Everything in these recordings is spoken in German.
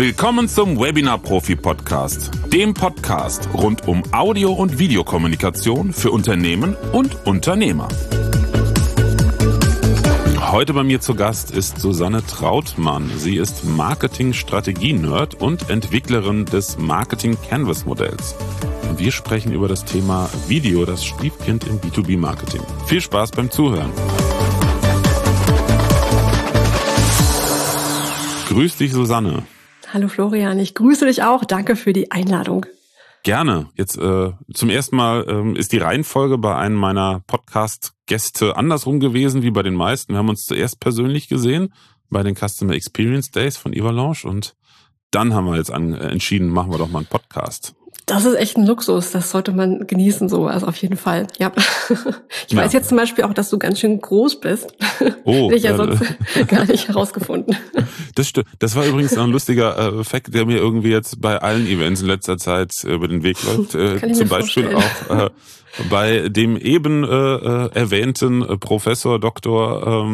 Willkommen zum Webinar-Profi-Podcast, dem Podcast rund um Audio- und Videokommunikation für Unternehmen und Unternehmer. Heute bei mir zu Gast ist Susanne Trautmann. Sie ist Marketing-Strategie-Nerd und Entwicklerin des Marketing-Canvas-Modells. Und wir sprechen über das Thema Video, das Stiefkind im B2B-Marketing. Viel Spaß beim Zuhören. Grüß dich, Susanne. Hallo Florian, ich grüße dich auch. Danke für die Einladung. Gerne. Jetzt zum ersten Mal ist die Reihenfolge bei einem meiner Podcast-Gäste andersrum gewesen wie bei den meisten. Wir haben uns zuerst persönlich gesehen bei den Customer Experience Days von Avalanche und dann haben wir jetzt entschieden, machen wir doch mal einen Podcast. Das ist echt ein Luxus, das sollte man genießen, so, also auf jeden Fall, ja. Ich weiß jetzt zum Beispiel auch, dass du ganz schön groß bist. Oh. Hätte ich ja sonst gar nicht herausgefunden. Das stimmt. Das war übrigens ein lustiger Fact, der mir irgendwie jetzt bei allen Events in letzter Zeit über den Weg läuft. Zum Beispiel auch bei dem eben erwähnten Professor, Doktor,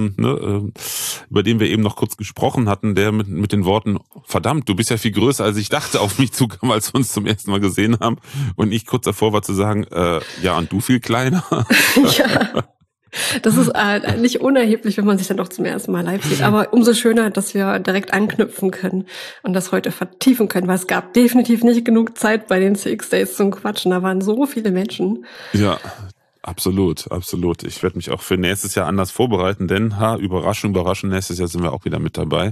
über den wir eben noch kurz gesprochen hatten, der mit den Worten, verdammt, du bist ja viel größer, als ich dachte, auf mich zukam, als wir uns zum ersten Mal gesehen haben. Und ich kurz davor war zu sagen, ja, und du viel kleiner. Ja. Das ist nicht unerheblich, wenn man sich dann doch zum ersten Mal live sieht. Aber umso schöner, dass wir direkt anknüpfen können und das heute vertiefen können, weil es gab definitiv nicht genug Zeit bei den CX Days zum Quatschen. Da waren so viele Menschen. Ja, absolut, absolut. Ich werde mich auch für nächstes Jahr anders vorbereiten, denn, Überraschung, nächstes Jahr sind wir auch wieder mit dabei.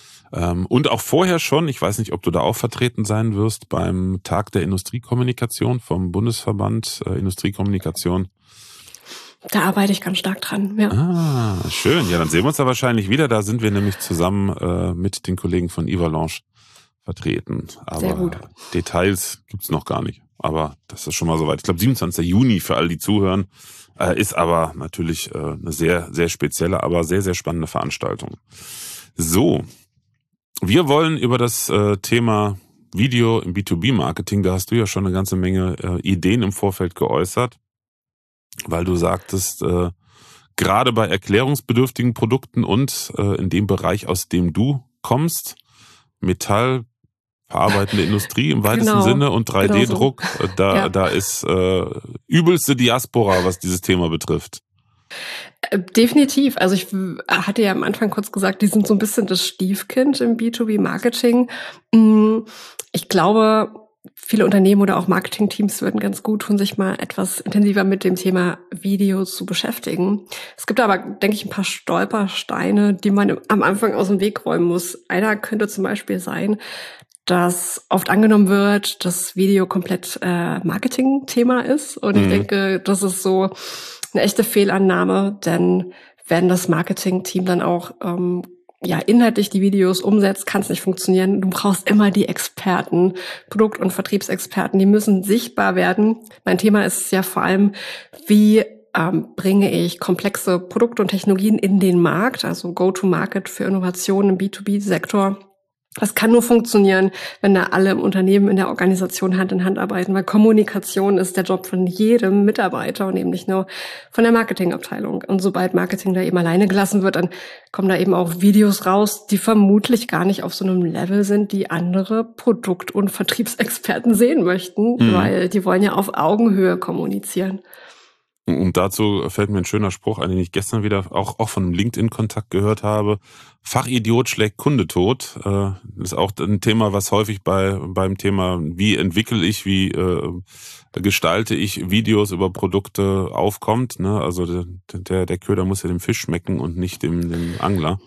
Und auch vorher schon, ich weiß nicht, ob du da auch vertreten sein wirst, beim Tag der Industriekommunikation vom Bundesverband Industriekommunikation. Da arbeite ich ganz stark dran, ja. Ah, schön. Ja, dann sehen wir uns da wahrscheinlich wieder. Da sind wir nämlich zusammen mit den Kollegen von Avalanche vertreten. Aber sehr gut. Details gibt's noch gar nicht. Aber das ist schon mal soweit. Ich glaube, 27. Juni für alle, die zuhören, ist aber natürlich eine sehr, sehr spezielle, aber sehr, sehr spannende Veranstaltung. So, wir wollen über das Thema Video im B2B-Marketing, da hast du ja schon eine ganze Menge Ideen im Vorfeld geäußert. Weil du sagtest, gerade bei erklärungsbedürftigen Produkten und in dem Bereich, aus dem du kommst, Metall, verarbeitende Industrie im weitesten Sinne und 3D-Druck, genau so. Da ist übelste Diaspora, was dieses Thema betrifft. Definitiv. Also ich hatte ja am Anfang kurz gesagt, die sind so ein bisschen das Stiefkind im B2B-Marketing. Ich glaube, viele Unternehmen oder auch Marketingteams würden ganz gut tun, sich mal etwas intensiver mit dem Thema Video zu beschäftigen. Es gibt aber, denke ich, ein paar Stolpersteine, die man am Anfang aus dem Weg räumen muss. Einer könnte zum Beispiel sein, dass oft angenommen wird, dass Video komplett Marketing-Thema ist. Und ich denke, das ist so eine echte Fehlannahme, denn wenn das Marketing-Team dann auch inhaltlich die Videos umsetzt, kann es nicht funktionieren. Du brauchst immer die Experten, Produkt- und Vertriebsexperten, die müssen sichtbar werden. Mein Thema ist ja vor allem, wie bringe ich komplexe Produkte und Technologien in den Markt, also Go-to-Market für Innovationen im B2B-Sektor. Das kann nur funktionieren, wenn da alle im Unternehmen, in der Organisation Hand in Hand arbeiten, weil Kommunikation ist der Job von jedem Mitarbeiter und eben nicht nur von der Marketingabteilung. Und sobald Marketing da eben alleine gelassen wird, dann kommen da eben auch Videos raus, die vermutlich gar nicht auf so einem Level sind, die andere Produkt- und Vertriebsexperten sehen möchten, weil die wollen ja auf Augenhöhe kommunizieren. Und dazu fällt mir ein schöner Spruch ein, den ich gestern wieder auch von einem LinkedIn-Kontakt gehört habe. Fachidiot schlägt Kunde tot. Das ist auch ein Thema, was häufig beim Thema, wie entwickle ich, wie gestalte ich Videos über Produkte aufkommt. Ne? Also der Köder muss ja dem Fisch schmecken und nicht dem Angler.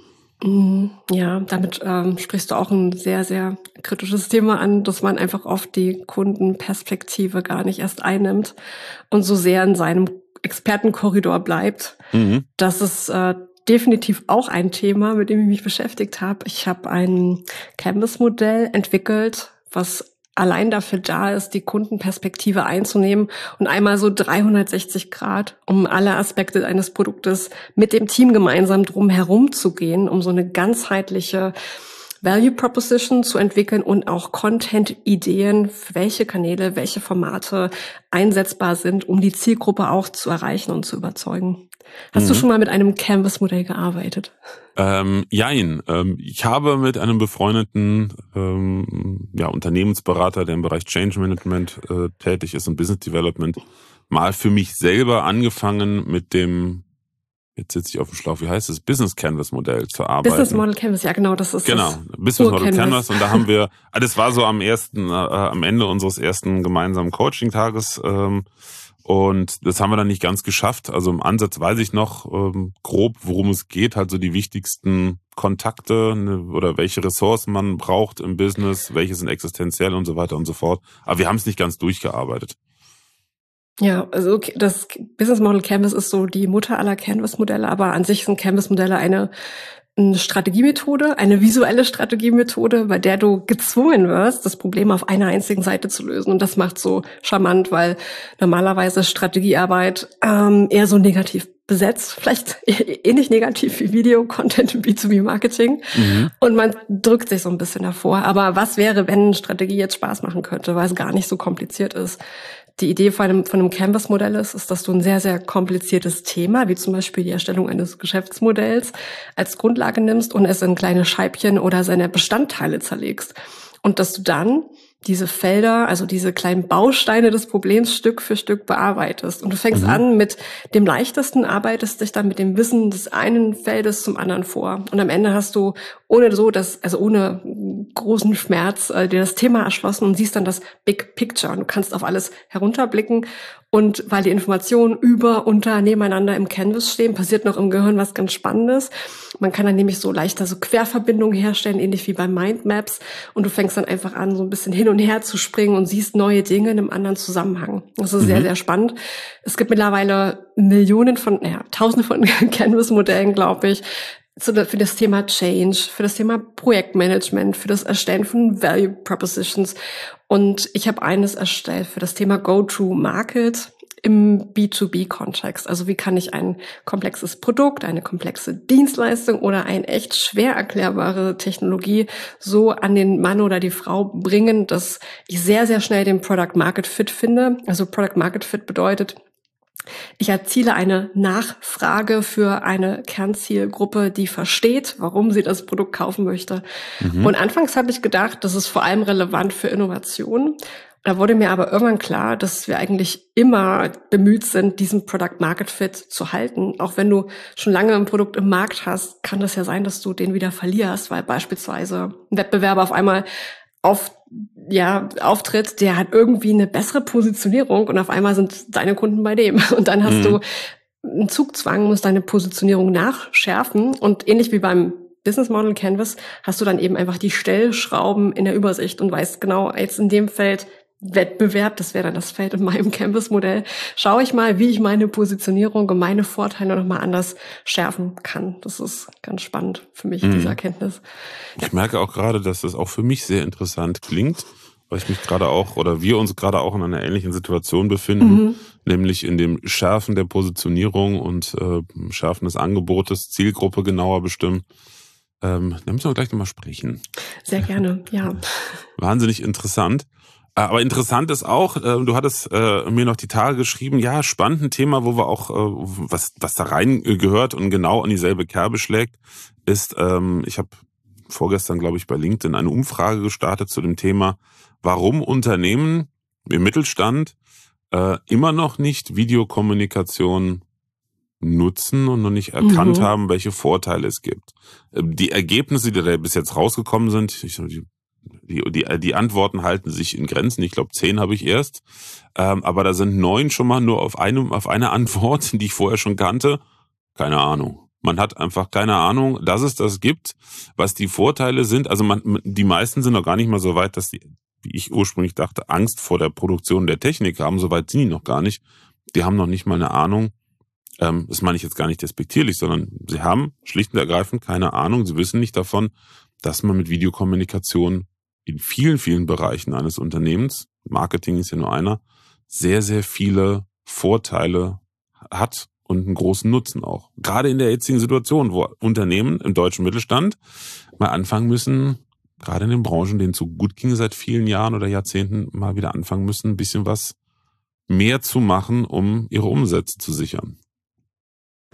Ja, damit sprichst du auch ein sehr, sehr kritisches Thema an, dass man einfach oft die Kundenperspektive gar nicht erst einnimmt und so sehr in seinem Expertenkorridor bleibt. Das ist definitiv auch ein Thema, mit dem ich mich beschäftigt habe. Ich habe ein Canvas-Modell entwickelt, was allein dafür da ist, die Kundenperspektive einzunehmen und einmal so 360 Grad, um alle Aspekte eines Produktes mit dem Team gemeinsam drum herum zu gehen, um so eine ganzheitliche Value Proposition zu entwickeln und auch Content-Ideen, welche Kanäle, welche Formate einsetzbar sind, um die Zielgruppe auch zu erreichen und zu überzeugen. Hast du schon mal mit einem Canvas-Modell gearbeitet? Jein. Ich habe mit einem befreundeten Unternehmensberater, der im Bereich Change Management tätig ist und Business Development, mal für mich selber angefangen mit dem, jetzt sitze ich auf dem Schlauch, wie heißt es, Business Canvas Modell zu arbeiten. Business Model Canvas, ja genau, das ist genau, das Business Model Canvas. Und da haben wir, das war so am Ende unseres ersten gemeinsamen Coaching-Tages, und das haben wir dann nicht ganz geschafft. Also im Ansatz weiß ich noch grob, worum es geht, halt so die wichtigsten Kontakte, oder welche Ressourcen man braucht im Business, welche sind existenziell und so weiter und so fort. Aber wir haben es nicht ganz durchgearbeitet. Ja, also das Business Model Canvas ist so die Mutter aller Canvas-Modelle, aber an sich sind Canvas-Modelle eine Strategiemethode, eine visuelle Strategiemethode, bei der du gezwungen wirst, das Problem auf einer einzigen Seite zu lösen. Und das macht so charmant, weil normalerweise Strategiearbeit eher so negativ besetzt, vielleicht ähnlich negativ wie Video-Content im B2B-Marketing. Und man drückt sich so ein bisschen davor. Aber was wäre, wenn Strategie jetzt Spaß machen könnte, weil es gar nicht so kompliziert ist? Die Idee von einem Canvas-Modell ist, dass du ein sehr, sehr kompliziertes Thema, wie zum Beispiel die Erstellung eines Geschäftsmodells, als Grundlage nimmst und es in kleine Scheibchen oder seine Bestandteile zerlegst. Und dass du dann diese Felder, also diese kleinen Bausteine des Problems Stück für Stück bearbeitest. Und du fängst an mit dem Leichtesten, arbeitest dich dann mit dem Wissen des einen Feldes zum anderen vor. Und am Ende hast du ohne großen Schmerz dir das Thema erschlossen und siehst dann das Big Picture. Und du kannst auf alles herunterblicken. Und weil die Informationen über, unter, nebeneinander im Canvas stehen, passiert noch im Gehirn was ganz Spannendes. Man kann dann nämlich so leichter so Querverbindungen herstellen, ähnlich wie bei Mindmaps. Und du fängst dann einfach an, so ein bisschen hin und her zu springen und siehst neue Dinge in einem anderen Zusammenhang. Das ist sehr, sehr spannend. Es gibt mittlerweile Tausende von Canvas-Modellen, glaube ich, für das Thema Change, für das Thema Projektmanagement, für das Erstellen von Value Propositions. Und ich habe eines erstellt für das Thema Go-to-Market im B2B-Kontext. Also wie kann ich ein komplexes Produkt, eine komplexe Dienstleistung oder eine echt schwer erklärbare Technologie so an den Mann oder die Frau bringen, dass ich sehr, sehr schnell den Product-Market-Fit finde. Also Product-Market-Fit bedeutet, ich erziele eine Nachfrage für eine Kernzielgruppe, die versteht, warum sie das Produkt kaufen möchte. Und anfangs habe ich gedacht, das ist vor allem relevant für Innovation. Da wurde mir aber irgendwann klar, dass wir eigentlich immer bemüht sind, diesen Product-Market-Fit zu halten. Auch wenn du schon lange ein Produkt im Markt hast, kann das ja sein, dass du den wieder verlierst, weil beispielsweise ein Wettbewerber auf einmal auftritt, der hat irgendwie eine bessere Positionierung und auf einmal sind deine Kunden bei dem. Und dann hast du einen Zugzwang, musst deine Positionierung nachschärfen. Und ähnlich wie beim Business Model Canvas hast du dann eben einfach die Stellschrauben in der Übersicht und weißt genau, jetzt in dem Feld Wettbewerb, das wäre dann das Feld in meinem Canvas-Modell, schaue ich mal, wie ich meine Positionierung und meine Vorteile nochmal anders schärfen kann. Das ist ganz spannend für mich, diese Erkenntnis. Ich merke auch gerade, dass das auch für mich sehr interessant klingt, weil ich mich gerade auch, oder wir uns gerade auch in einer ähnlichen Situation befinden, nämlich in dem Schärfen der Positionierung und Schärfen des Angebotes, Zielgruppe genauer bestimmen. Da müssen wir gleich nochmal sprechen. Sehr gerne, ja. Wahnsinnig interessant. Aber interessant ist auch, du hattest mir noch die Tage geschrieben, ja, spannend ein Thema, wo wir auch, was da rein gehört und genau an dieselbe Kerbe schlägt, ist, ich habe vorgestern, glaube ich, bei LinkedIn eine Umfrage gestartet zu dem Thema, warum Unternehmen im Mittelstand immer noch nicht Videokommunikation nutzen und noch nicht erkannt haben, welche Vorteile es gibt. Die Ergebnisse, die da bis jetzt rausgekommen sind, die Antworten halten sich in Grenzen. Ich glaube, 10 habe ich erst. Aber da sind 9 schon mal nur auf eine Antwort, die ich vorher schon kannte. Keine Ahnung. Man hat einfach keine Ahnung, dass es das gibt, was die Vorteile sind. Also die meisten sind noch gar nicht mal so weit, dass die, wie ich ursprünglich dachte, Angst vor der Produktion der Technik haben. So weit sind die noch gar nicht. Die haben noch nicht mal eine Ahnung. Das meine ich jetzt gar nicht despektierlich, sondern sie haben schlicht und ergreifend keine Ahnung. Sie wissen nicht davon, dass man mit Videokommunikation in vielen, vielen Bereichen eines Unternehmens, Marketing ist ja nur einer, sehr, sehr viele Vorteile hat und einen großen Nutzen auch. Gerade in der jetzigen Situation, wo Unternehmen im deutschen Mittelstand mal anfangen müssen, gerade in den Branchen, denen es so gut ging seit vielen Jahren oder Jahrzehnten, mal wieder anfangen müssen, ein bisschen was mehr zu machen, um ihre Umsätze zu sichern.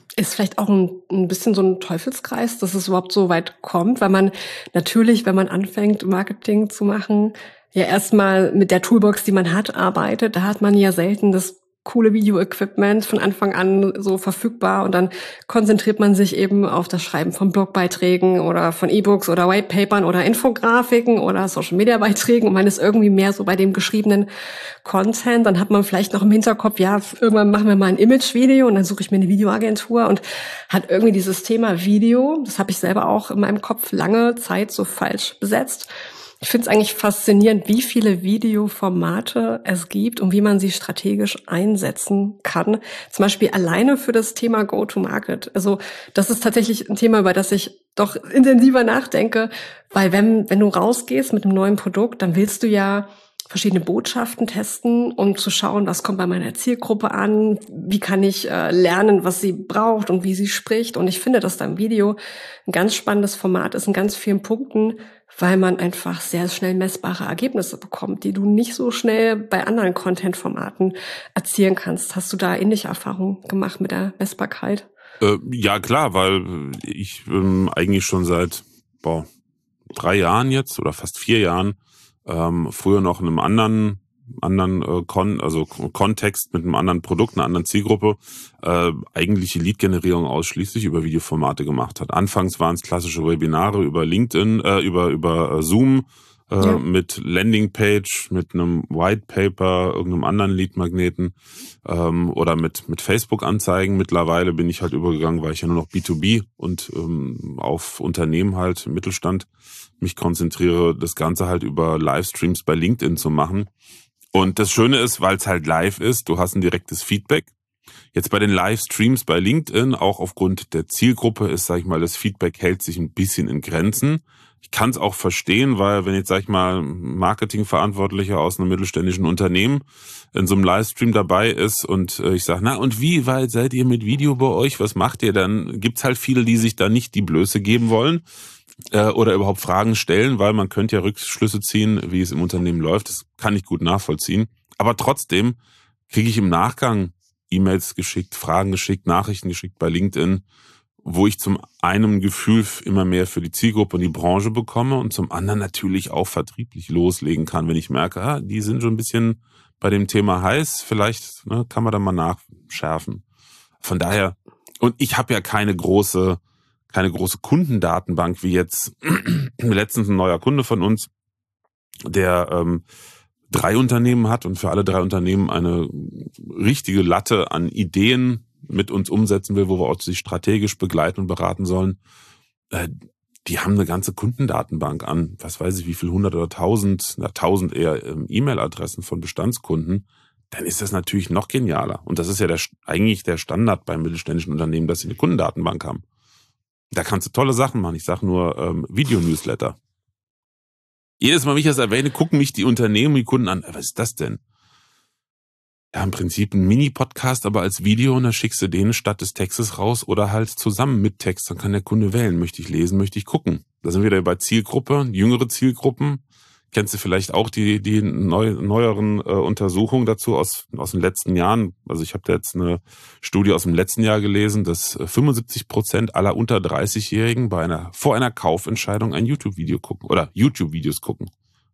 ist vielleicht auch ein bisschen so ein Teufelskreis, dass es überhaupt so weit kommt, weil man natürlich, wenn man anfängt, Marketing zu machen, ja erstmal mit der Toolbox, die man hat, arbeitet. Da hat man ja selten das coole Video-Equipment von Anfang an so verfügbar und dann konzentriert man sich eben auf das Schreiben von Blogbeiträgen oder von E-Books oder Whitepapern oder Infografiken oder Social-Media-Beiträgen und man ist irgendwie mehr so bei dem geschriebenen Content. Dann hat man vielleicht noch im Hinterkopf, ja, irgendwann machen wir mal ein Image-Video und dann suche ich mir eine Videoagentur und hat irgendwie dieses Thema Video, das habe ich selber auch in meinem Kopf lange Zeit so falsch besetzt. Ich finde es eigentlich faszinierend, wie viele Videoformate es gibt und wie man sie strategisch einsetzen kann. Zum Beispiel alleine für das Thema Go-to-Market. Also das ist tatsächlich ein Thema, über das ich doch intensiver nachdenke, weil wenn du rausgehst mit einem neuen Produkt, dann willst du ja verschiedene Botschaften testen, um zu schauen, was kommt bei meiner Zielgruppe an, wie kann ich lernen, was sie braucht und wie sie spricht. Und ich finde, dass da im Video ein ganz spannendes Format ist in ganz vielen Punkten, weil man einfach sehr schnell messbare Ergebnisse bekommt, die du nicht so schnell bei anderen Content-Formaten erzielen kannst. Hast du da ähnliche Erfahrungen gemacht mit der Messbarkeit? Ja, klar, weil ich eigentlich schon seit 3 Jahren jetzt oder fast 4 Jahren früher noch in einem anderen Kontext mit einem anderen Produkt, einer anderen Zielgruppe, eigentliche Lead-Generierung ausschließlich über Videoformate gemacht hat. Anfangs waren es klassische Webinare über LinkedIn, über Zoom, mit Landingpage, mit einem Whitepaper, irgendeinem anderen Lead-Magneten oder mit Facebook-Anzeigen. Mittlerweile bin ich halt übergegangen, weil ich ja nur noch B2B und auf Unternehmen halt, Mittelstand, mich konzentriere, das Ganze halt über Livestreams bei LinkedIn zu machen. Und das Schöne ist, weil es halt live ist, du hast ein direktes Feedback. Jetzt bei den Livestreams bei LinkedIn, auch aufgrund der Zielgruppe, ist, sag ich mal, das Feedback hält sich ein bisschen in Grenzen. Ich kann es auch verstehen, weil wenn jetzt, sag ich mal, Marketingverantwortlicher aus einem mittelständischen Unternehmen in so einem Livestream dabei ist und ich sage, na und wie weit seid ihr mit Video bei euch? Was macht ihr? Dann gibt's halt viele, die sich da nicht die Blöße geben wollen oder überhaupt Fragen stellen, weil man könnte ja Rückschlüsse ziehen, wie es im Unternehmen läuft. Das kann ich gut nachvollziehen. Aber trotzdem kriege ich im Nachgang E-Mails geschickt, Fragen geschickt, Nachrichten geschickt bei LinkedIn, wo ich zum einen Gefühl immer mehr für die Zielgruppe und die Branche bekomme und zum anderen natürlich auch vertrieblich loslegen kann, wenn ich merke, die sind schon ein bisschen bei dem Thema heiß, vielleicht kann man da mal nachschärfen. Von daher, und ich habe ja keine große Kundendatenbank wie jetzt letztens ein neuer Kunde von uns, der 3 Unternehmen hat und für alle 3 Unternehmen eine richtige Latte an Ideen mit uns umsetzen will, wo wir auch sie strategisch begleiten und beraten sollen. Die haben eine ganze Kundendatenbank an, was weiß ich, wie viel 100 oder 1000 eher E-Mail-Adressen von Bestandskunden. Dann ist das natürlich noch genialer. Und das ist ja eigentlich der Standard beim mittelständischen Unternehmen, dass sie eine Kundendatenbank haben. Da kannst du tolle Sachen machen. Ich sage nur Video-Newsletter. Jedes Mal, wenn ich das erwähne, gucken mich die Unternehmen, die Kunden an. Was ist das denn? Ja, im Prinzip ein Mini-Podcast, aber als Video und dann schickst du den statt des Textes raus oder halt zusammen mit Text. Dann kann der Kunde wählen. Möchte ich lesen, möchte ich gucken. Da sind wir wieder bei Zielgruppe, jüngere Zielgruppen. Kennst du vielleicht auch die neueren Untersuchungen dazu aus den letzten Jahren? Also ich habe da jetzt eine Studie aus dem letzten Jahr gelesen, dass 75% aller unter 30-Jährigen vor einer Kaufentscheidung ein YouTube-Video gucken oder YouTube-Videos gucken.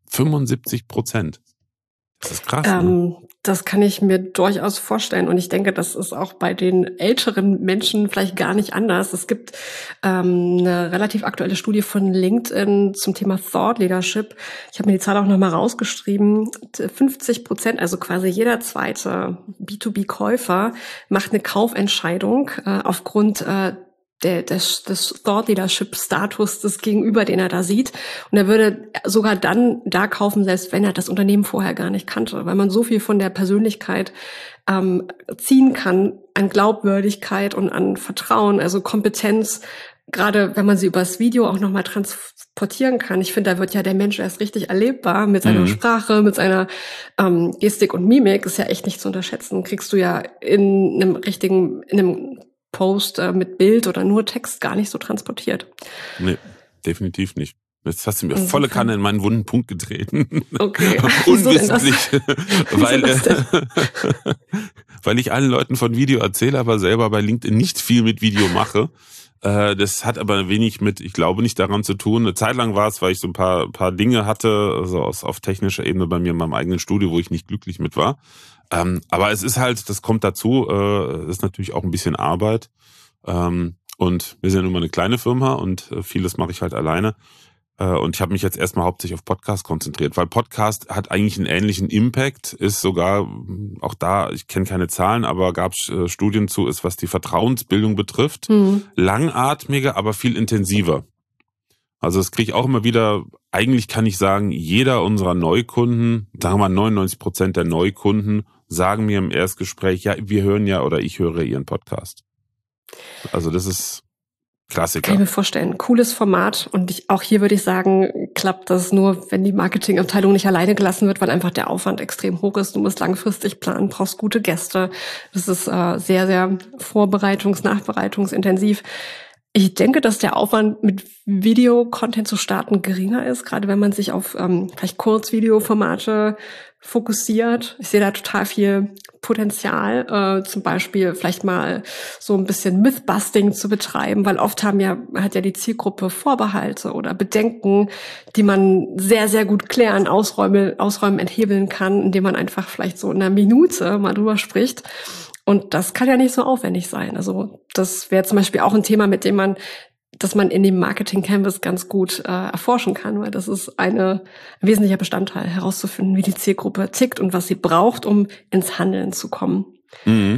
75%. Das ist krass. Das kann ich mir durchaus vorstellen. Und ich denke, das ist auch bei den älteren Menschen vielleicht gar nicht anders. Es gibt eine relativ aktuelle Studie von LinkedIn zum Thema Thought Leadership. Ich habe mir die Zahl auch nochmal rausgeschrieben. 50%, also quasi jeder zweite B2B-Käufer, macht eine Kaufentscheidung aufgrund des Thought Leadership Status des Gegenüber, den er da sieht. Und er würde sogar dann da kaufen, selbst wenn er das Unternehmen vorher gar nicht kannte, weil man so viel von der Persönlichkeit ziehen kann an Glaubwürdigkeit und an Vertrauen, also Kompetenz, gerade wenn man sie übers Video auch nochmal transportieren kann. Ich finde, da wird ja der Mensch erst richtig erlebbar mit seiner Sprache, mit seiner Gestik und Mimik. Ist ja echt nicht zu unterschätzen. Kriegst du ja in einem Post mit Bild oder nur Text gar nicht so transportiert. Nee, definitiv nicht. Jetzt hast du mir volle Kanne in meinen wunden Punkt getreten. Okay. Unwissentlich. weil ich allen Leuten von Video erzähle, aber selber bei LinkedIn nicht viel mit Video mache. Das hat aber wenig mit, ich glaube, nicht daran zu tun. Eine Zeit lang war es, weil ich so ein paar Dinge hatte, also auf technischer Ebene bei mir in meinem eigenen Studio, wo ich nicht glücklich mit war. Aber es ist halt, das kommt dazu, ist natürlich auch ein bisschen Arbeit. Und wir sind ja nun mal eine kleine Firma und vieles mache ich halt alleine. Und ich habe mich jetzt erstmal hauptsächlich auf Podcast konzentriert, weil Podcast hat eigentlich einen ähnlichen Impact, ist sogar, auch da, ich kenne keine Zahlen, aber gab es Studien zu, ist was die Vertrauensbildung betrifft, langatmiger, aber viel intensiver. Also das kriege ich auch immer wieder, eigentlich kann ich sagen, jeder unserer Neukunden, sagen wir mal 99% der Neukunden, sagen mir im Erstgespräch, ja, wir hören ja oder ich höre Ihren Podcast. Also das ist Klassiker. Kann ich mir vorstellen. Cooles Format. Und auch hier würde ich sagen, klappt das nur, wenn die Marketingabteilung nicht alleine gelassen wird, weil einfach der Aufwand extrem hoch ist. Du musst langfristig planen, brauchst gute Gäste. Das ist sehr, sehr nachbereitungsintensiv. Ich denke, dass der Aufwand, mit Video-Content zu starten, geringer ist, gerade wenn man sich auf vielleicht Kurzvideoformate fokussiert. Ich sehe da total viel Potenzial, zum Beispiel vielleicht mal so ein bisschen Mythbusting zu betreiben, weil oft hat ja die Zielgruppe Vorbehalte oder Bedenken, die man sehr, sehr gut klären, ausräumen, enthebeln kann, indem man einfach vielleicht so in einer Minute mal drüber spricht. Und das kann ja nicht so aufwendig sein. Also das wäre zum Beispiel auch ein Thema, das man in dem Marketing Canvas ganz gut erforschen kann, weil das ist ein wesentlicher Bestandteil, herauszufinden, wie die Zielgruppe tickt und was sie braucht, um ins Handeln zu kommen. Mhm.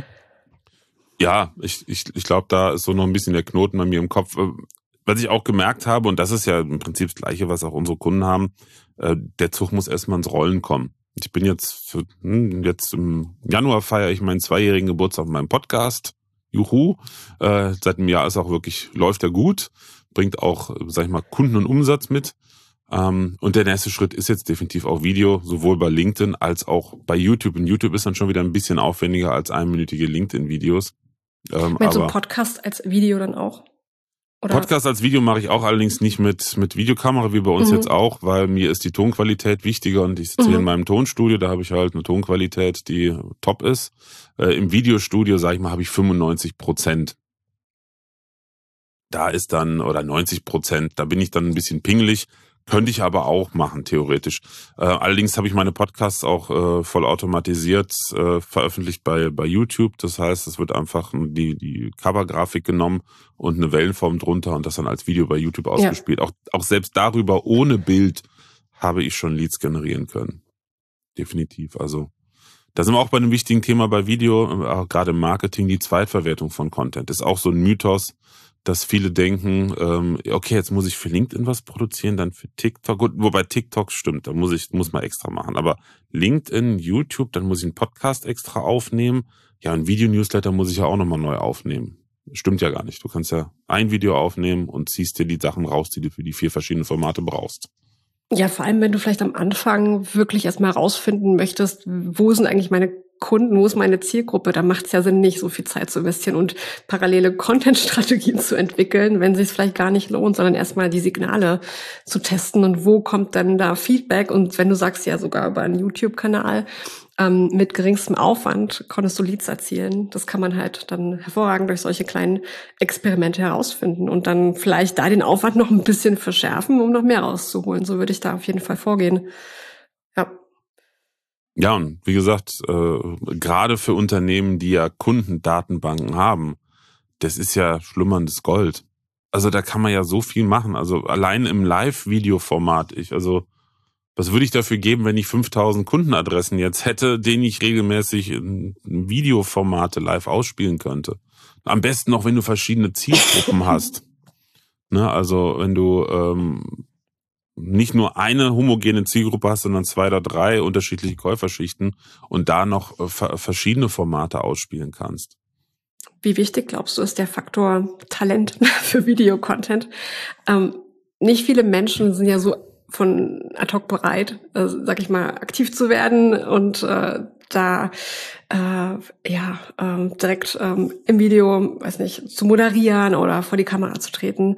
Ja, ich glaube, da ist so noch ein bisschen der Knoten bei mir im Kopf. Was ich auch gemerkt habe, und das ist ja im Prinzip das Gleiche, was auch unsere Kunden haben, der Zug muss erstmal ins Rollen kommen. Ich bin jetzt im Januar feiere ich meinen 2-jährigen Geburtstag mit meinem Podcast. Juhu. Seit einem Jahr läuft er gut, bringt auch, sag ich mal, Kunden und Umsatz mit. Und der nächste Schritt ist jetzt definitiv auch Video, sowohl bei LinkedIn als auch bei YouTube. Und YouTube ist dann schon wieder ein bisschen aufwendiger als einminütige LinkedIn-Videos. Mit so einem Podcast als Video dann auch? Oder? Podcast als Video mache ich auch allerdings nicht mit Videokamera, wie bei uns jetzt auch, weil mir ist die Tonqualität wichtiger und ich sitze hier in meinem Tonstudio, da habe ich halt eine Tonqualität, die top ist. Im Videostudio, sage ich mal, habe ich 95%. Da ist dann, oder 90%, da bin ich dann ein bisschen pingelig. Könnte ich aber auch machen, theoretisch. Allerdings habe ich meine Podcasts auch vollautomatisiert veröffentlicht bei YouTube. Das heißt, es wird einfach die Covergrafik genommen und eine Wellenform drunter und das dann als Video bei YouTube ausgespielt. Ja. Auch selbst darüber ohne Bild habe ich schon Leads generieren können. Definitiv. Also da sind wir auch bei einem wichtigen Thema bei Video, gerade im Marketing, die Zweitverwertung von Content. Das ist auch so ein Mythos, dass viele denken, okay, jetzt muss ich für LinkedIn was produzieren, dann für TikTok. Gut, wobei TikTok stimmt, da muss man extra machen. Aber LinkedIn, YouTube, dann muss ich einen Podcast extra aufnehmen. Ja, ein Video-Newsletter muss ich ja auch nochmal neu aufnehmen. Stimmt ja gar nicht. Du kannst ja ein Video aufnehmen und ziehst dir die Sachen raus, die du für die 4 verschiedenen Formate brauchst. Ja, vor allem, wenn du vielleicht am Anfang wirklich erstmal rausfinden möchtest, wo sind eigentlich meine Kunden, wo ist meine Zielgruppe, da macht es ja Sinn, nicht so viel Zeit zu investieren und parallele Content-Strategien zu entwickeln, wenn es sich vielleicht gar nicht lohnt, sondern erstmal die Signale zu testen und wo kommt dann da Feedback. Und wenn du sagst, ja sogar über einen YouTube-Kanal, mit geringstem Aufwand konntest du Leads erzielen. Das kann man halt dann hervorragend durch solche kleinen Experimente herausfinden und dann vielleicht da den Aufwand noch ein bisschen verschärfen, um noch mehr rauszuholen. So würde ich da auf jeden Fall vorgehen. Ja. Ja, und wie gesagt, gerade für Unternehmen, die ja Kundendatenbanken haben, das ist ja schlummerndes Gold. Also da kann man ja so viel machen. Also allein im Live-Video-Format, was würde ich dafür geben, wenn ich 5000 Kundenadressen jetzt hätte, denen ich regelmäßig in Videoformate live ausspielen könnte? Am besten noch, wenn du verschiedene Zielgruppen hast. Ne, also wenn du nicht nur eine homogene Zielgruppe hast, sondern 2 oder 3 unterschiedliche Käuferschichten und da noch verschiedene Formate ausspielen kannst. Wie wichtig, glaubst du, ist der Faktor Talent für Videocontent? Nicht viele Menschen sind ja so von ad hoc bereit, sag ich mal, aktiv zu werden und direkt im Video, weiß nicht, zu moderieren oder vor die Kamera zu treten.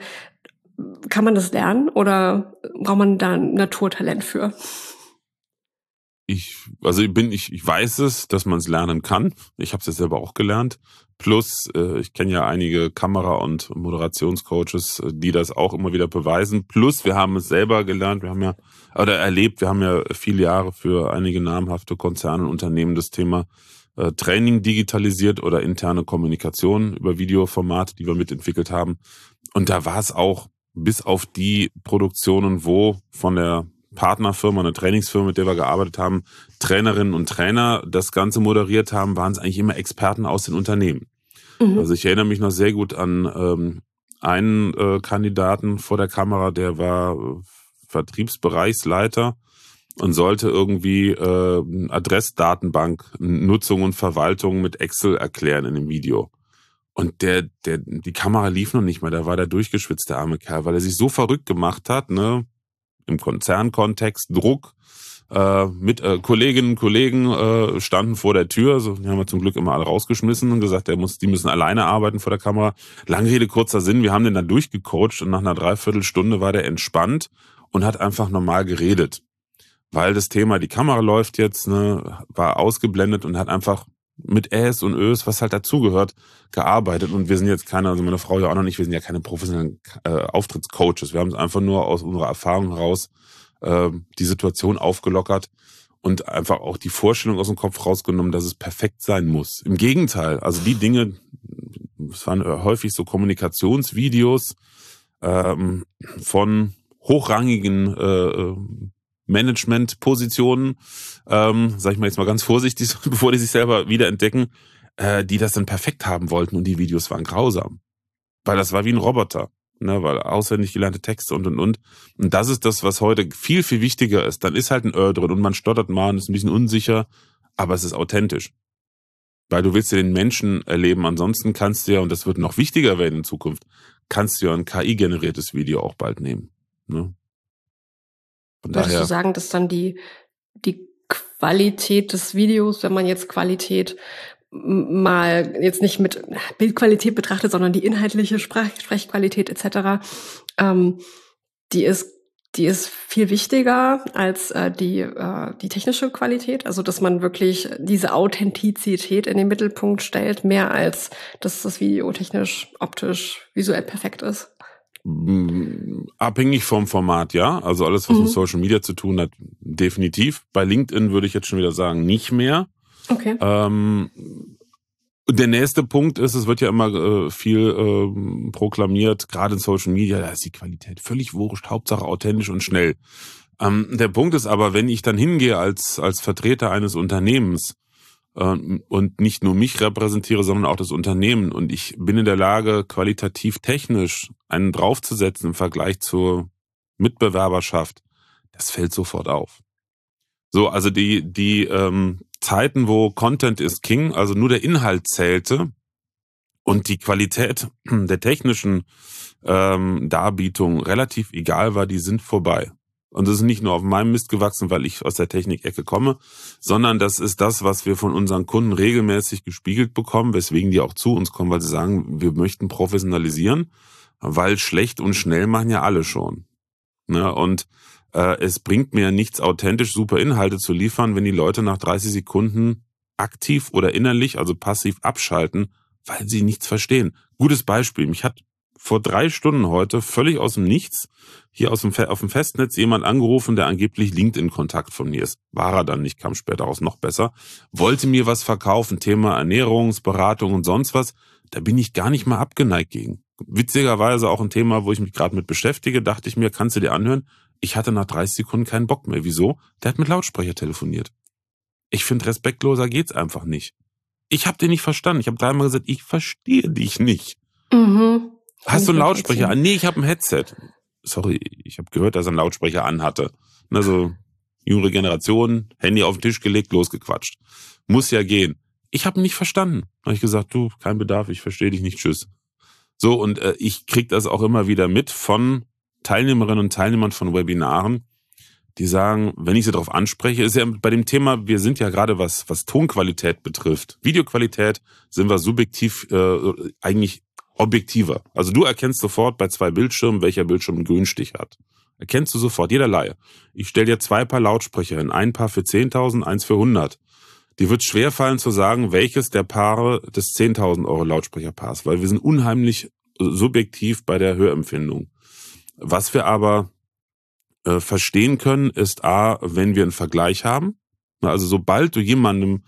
Kann man das lernen oder braucht man da ein Naturtalent für? Ich weiß es, dass man es lernen kann. Ich habe es ja selber auch gelernt. Plus, ich kenne ja einige Kamera- und Moderationscoaches, die das auch immer wieder beweisen. Plus, wir haben es selber gelernt, wir haben ja viele Jahre für einige namhafte Konzerne und Unternehmen das Thema Training digitalisiert oder interne Kommunikation über Videoformate, die wir mitentwickelt haben. Und da war es auch bis auf die Produktionen, wo von der Partnerfirma, eine Trainingsfirma, mit der wir gearbeitet haben, Trainerinnen und Trainer das Ganze moderiert haben, waren es eigentlich immer Experten aus den Unternehmen. Mhm. Also ich erinnere mich noch sehr gut an einen Kandidaten vor der Kamera, der war Vertriebsbereichsleiter und sollte irgendwie Adressdatenbank, Nutzung und Verwaltung mit Excel erklären in dem Video. Und die Kamera lief noch nicht mal, da war der durchgeschwitzt, der arme Kerl, weil er sich so verrückt gemacht hat, ne? Im Konzernkontext, Druck, mit Kolleginnen und Kollegen standen vor der Tür, so, die haben wir zum Glück immer alle rausgeschmissen und gesagt, die müssen alleine arbeiten vor der Kamera. Lange Rede, kurzer Sinn, wir haben den dann durchgecoacht und nach einer Dreiviertelstunde war der entspannt und hat einfach normal geredet. Weil das Thema, die Kamera läuft jetzt, ne, war ausgeblendet und hat einfach mit Äs und Ös, was halt dazugehört, gearbeitet. Und wir sind jetzt keine, also meine Frau ja auch noch nicht, wir sind ja keine professionellen Auftrittscoaches. Wir haben es einfach nur aus unserer Erfahrung heraus die Situation aufgelockert und einfach auch die Vorstellung aus dem Kopf rausgenommen, dass es perfekt sein muss. Im Gegenteil, also die Dinge, es waren häufig so Kommunikationsvideos von hochrangigen Management-Positionen, sag ich mal jetzt mal ganz vorsichtig, bevor die sich selber wiederentdecken, die das dann perfekt haben wollten und die Videos waren grausam. Weil das war wie ein Roboter, ne, weil auswendig gelernte Texte und. Und das ist das, was heute viel, viel wichtiger ist. Dann ist halt ein drin und man stottert mal und ist ein bisschen unsicher, aber es ist authentisch. Weil du willst ja den Menschen erleben, ansonsten kannst du ja, und das wird noch wichtiger werden in Zukunft, kannst du ja ein KI-generiertes Video auch bald nehmen. Ne? Von Würdest daher, du sagen, dass dann die Qualität des Videos, wenn man jetzt Qualität mal jetzt nicht mit Bildqualität betrachtet, sondern die inhaltliche Sprechqualität etc., die ist viel wichtiger als die technische Qualität, also dass man wirklich diese Authentizität in den Mittelpunkt stellt, mehr als dass das Video technisch, optisch, visuell perfekt ist? Abhängig vom Format, ja. Also alles, was mit Social Media zu tun hat, definitiv. Bei LinkedIn würde ich jetzt schon wieder sagen, nicht mehr. Okay. Der nächste Punkt ist, es wird ja immer viel proklamiert, gerade in Social Media, da ist die Qualität völlig wurscht, Hauptsache authentisch und schnell. Der Punkt ist aber, wenn ich dann hingehe als Vertreter eines Unternehmens und nicht nur mich repräsentiere, sondern auch das Unternehmen und ich bin in der Lage, qualitativ technisch einen draufzusetzen im Vergleich zur Mitbewerberschaft, das fällt sofort auf. So, also die Zeiten, wo Content is King, also nur der Inhalt zählte und die Qualität der technischen Darbietung relativ egal war, die sind vorbei. Und das ist nicht nur auf meinem Mist gewachsen, weil ich aus der Technikecke komme, sondern das ist das, was wir von unseren Kunden regelmäßig gespiegelt bekommen, weswegen die auch zu uns kommen, weil sie sagen, wir möchten professionalisieren, weil schlecht und schnell machen ja alle schon. Ne? Und es bringt mir nichts, authentisch super Inhalte zu liefern, wenn die Leute nach 30 Sekunden aktiv oder innerlich, also passiv abschalten, weil sie nichts verstehen. Gutes Beispiel, mich hat vor 3 Stunden heute völlig aus dem Nichts hier auf dem Festnetz jemand angerufen, der angeblich LinkedIn-Kontakt von mir ist. War er dann nicht, kam später raus, noch besser. Wollte mir was verkaufen, Thema Ernährungsberatung und sonst was. Da bin ich gar nicht mal abgeneigt gegen. Witzigerweise auch ein Thema, wo ich mich gerade mit beschäftige, dachte ich mir, kannst du dir anhören? Ich hatte nach 30 Sekunden keinen Bock mehr. Wieso? Der hat mit Lautsprecher telefoniert. Ich finde, respektloser geht's einfach nicht. Ich habe den nicht verstanden. Ich habe 3-mal gesagt, ich verstehe dich nicht. Hast du einen Lautsprecher an? Nee, ich habe ein Headset. Sorry, ich habe gehört, dass er einen Lautsprecher anhatte. Also jüngere Generation, Handy auf den Tisch gelegt, losgequatscht. Muss ja gehen. Ich habe ihn nicht verstanden. Da habe ich gesagt, du, kein Bedarf, ich verstehe dich nicht, tschüss. So, und ich krieg das auch immer wieder mit von Teilnehmerinnen und Teilnehmern von Webinaren, die sagen, wenn ich sie darauf anspreche, ist ja bei dem Thema, wir sind ja gerade, was Tonqualität betrifft, Videoqualität, sind wir subjektiv eigentlich objektiver. Also du erkennst sofort bei 2 Bildschirmen, welcher Bildschirm einen Grünstich hat. Erkennst du sofort, jeder Laie. Ich stelle dir 2 Paar Lautsprecher hin, ein Paar für 10.000, eins für 100. Dir wird schwerfallen zu sagen, welches der Paare des 10.000 Euro Lautsprecherpaars, weil wir sind unheimlich subjektiv bei der Hörempfindung. Was wir aber verstehen können, ist wenn wir einen Vergleich haben. Also sobald du jemandem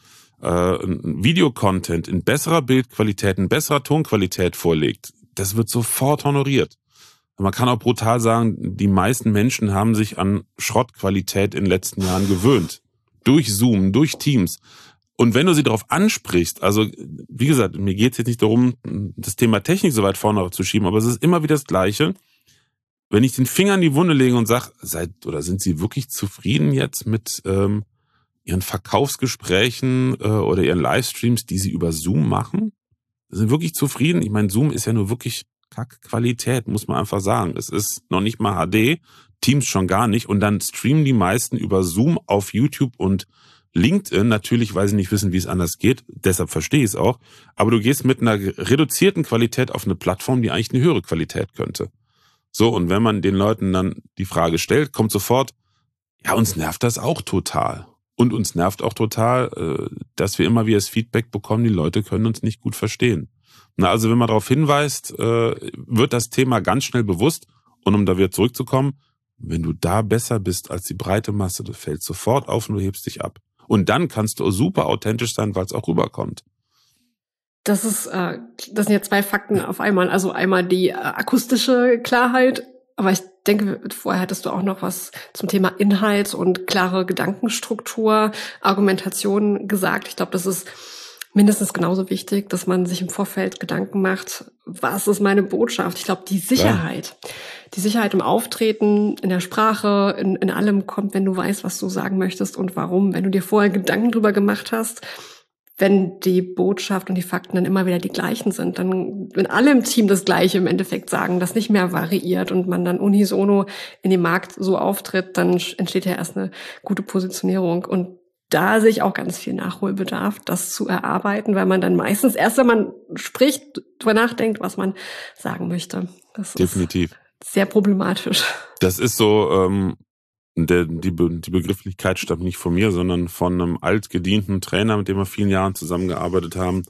Videocontent in besserer Bildqualität, in besserer Tonqualität vorlegt, das wird sofort honoriert. Man kann auch brutal sagen, die meisten Menschen haben sich an Schrottqualität in den letzten Jahren gewöhnt. Durch Zoom, durch Teams. Und wenn du sie darauf ansprichst, also wie gesagt, mir geht es jetzt nicht darum, das Thema Technik so weit vorne zu schieben, aber es ist immer wieder das Gleiche. Wenn ich den Finger in die Wunde lege und sage, sind Sie wirklich zufrieden jetzt mit Ihren Verkaufsgesprächen oder Ihren Livestreams, die Sie über Zoom machen? Sind Sie wirklich zufrieden? Ich meine, Zoom ist ja nur wirklich Kackqualität, muss man einfach sagen. Es ist noch nicht mal HD, Teams schon gar nicht. Und dann streamen die meisten über Zoom auf YouTube und LinkedIn, natürlich, weil sie nicht wissen, wie es anders geht. Deshalb verstehe ich es auch. Aber du gehst mit einer reduzierten Qualität auf eine Plattform, die eigentlich eine höhere Qualität könnte. So, und wenn man den Leuten dann die Frage stellt, kommt sofort, ja, uns nervt das auch total. Und uns nervt auch total, dass wir immer wieder das Feedback bekommen, die Leute können uns nicht gut verstehen. Na, also wenn man darauf hinweist, wird das Thema ganz schnell bewusst. Und um da wieder zurückzukommen, wenn du da besser bist als die breite Masse, das fällt sofort auf und du hebst dich ab. Und dann kannst du super authentisch sein, weil es auch rüberkommt. Das sind ja 2 Fakten auf einmal. Also einmal die akustische Klarheit, aber ich denke, vorher hattest du auch noch was zum Thema Inhalt und klare Gedankenstruktur, Argumentation gesagt. Ich glaube, das ist mindestens genauso wichtig, dass man sich im Vorfeld Gedanken macht, was ist meine Botschaft? Ich glaube, die Sicherheit im Auftreten, in der Sprache, in allem kommt, wenn du weißt, was du sagen möchtest und warum, wenn du dir vorher Gedanken drüber gemacht hast, wenn die Botschaft und die Fakten dann immer wieder die gleichen sind, dann, wenn alle im Team das Gleiche im Endeffekt sagen, das nicht mehr variiert und man dann unisono in dem Markt so auftritt, dann entsteht ja erst eine gute Positionierung. Und da sehe ich auch ganz viel Nachholbedarf, das zu erarbeiten, weil man dann meistens erst, wenn man spricht, drüber nachdenkt, was man sagen möchte. Das Definitiv. Ist sehr problematisch. Das ist so, die Begrifflichkeit stammt nicht von mir, sondern von einem altgedienten Trainer, mit dem wir vielen Jahren zusammengearbeitet haben.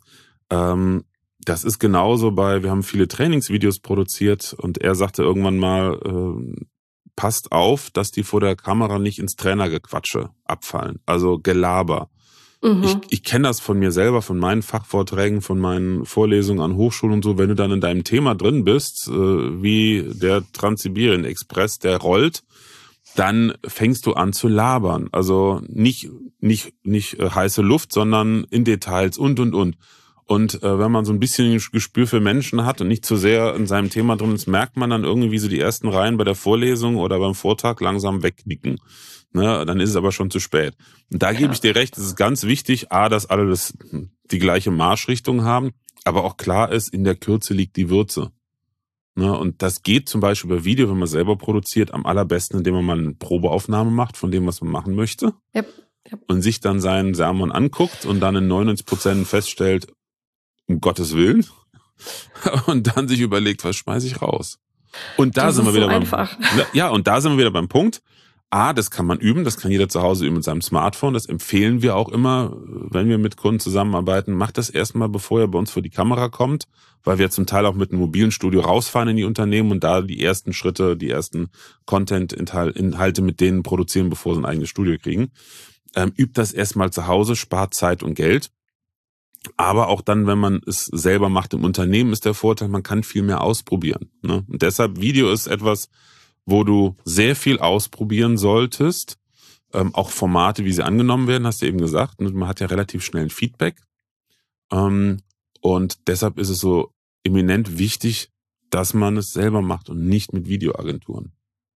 Das ist genauso wir haben viele Trainingsvideos produziert und er sagte irgendwann mal, passt auf, dass die vor der Kamera nicht ins Trainergequatsche abfallen. Also Gelaber. Mhm. Ich kenne das von mir selber, von meinen Fachvorträgen, von meinen Vorlesungen an Hochschulen und so. Wenn du dann in deinem Thema drin bist, wie der Transsibirien Express, der rollt, dann fängst du an zu labern. Also nicht heiße Luft, sondern in Details und. Und wenn man so ein bisschen ein Gespür für Menschen hat und nicht zu sehr in seinem Thema drin ist, merkt man dann irgendwie so die ersten Reihen bei der Vorlesung oder beim Vortrag langsam wegknicken. Ne, dann ist es aber schon zu spät. Und da gebe ich dir recht, es ist ganz wichtig, dass alle die gleiche Marschrichtung haben, aber auch klar ist, in der Kürze liegt die Würze. Ne, und das geht zum Beispiel bei Video, wenn man selber produziert, am allerbesten, indem man mal eine Probeaufnahme macht von dem, was man machen möchte. Yep. Und sich dann seinen Sermon anguckt und dann in 99% feststellt, um Gottes Willen. Und dann sich überlegt, was schmeiße ich raus? Und da sind wir wieder beim Punkt. Das kann man üben, das kann jeder zu Hause üben mit seinem Smartphone. Das empfehlen wir auch immer, wenn wir mit Kunden zusammenarbeiten. Macht das erstmal, bevor ihr bei uns vor die Kamera kommt, weil wir zum Teil auch mit einem mobilen Studio rausfahren in die Unternehmen und da die ersten Schritte, die ersten Content-Inhalte mit denen produzieren, bevor sie ein eigenes Studio kriegen. Übt das erstmal zu Hause, spart Zeit und Geld. Aber auch dann, wenn man es selber macht im Unternehmen, ist der Vorteil, man kann viel mehr ausprobieren. Ne? Und deshalb, Video ist etwas, wo du sehr viel ausprobieren solltest. Auch Formate, wie sie angenommen werden, hast du eben gesagt. Und man hat ja relativ schnell ein Feedback. Und deshalb ist es so eminent wichtig, dass man es selber macht und nicht mit Videoagenturen.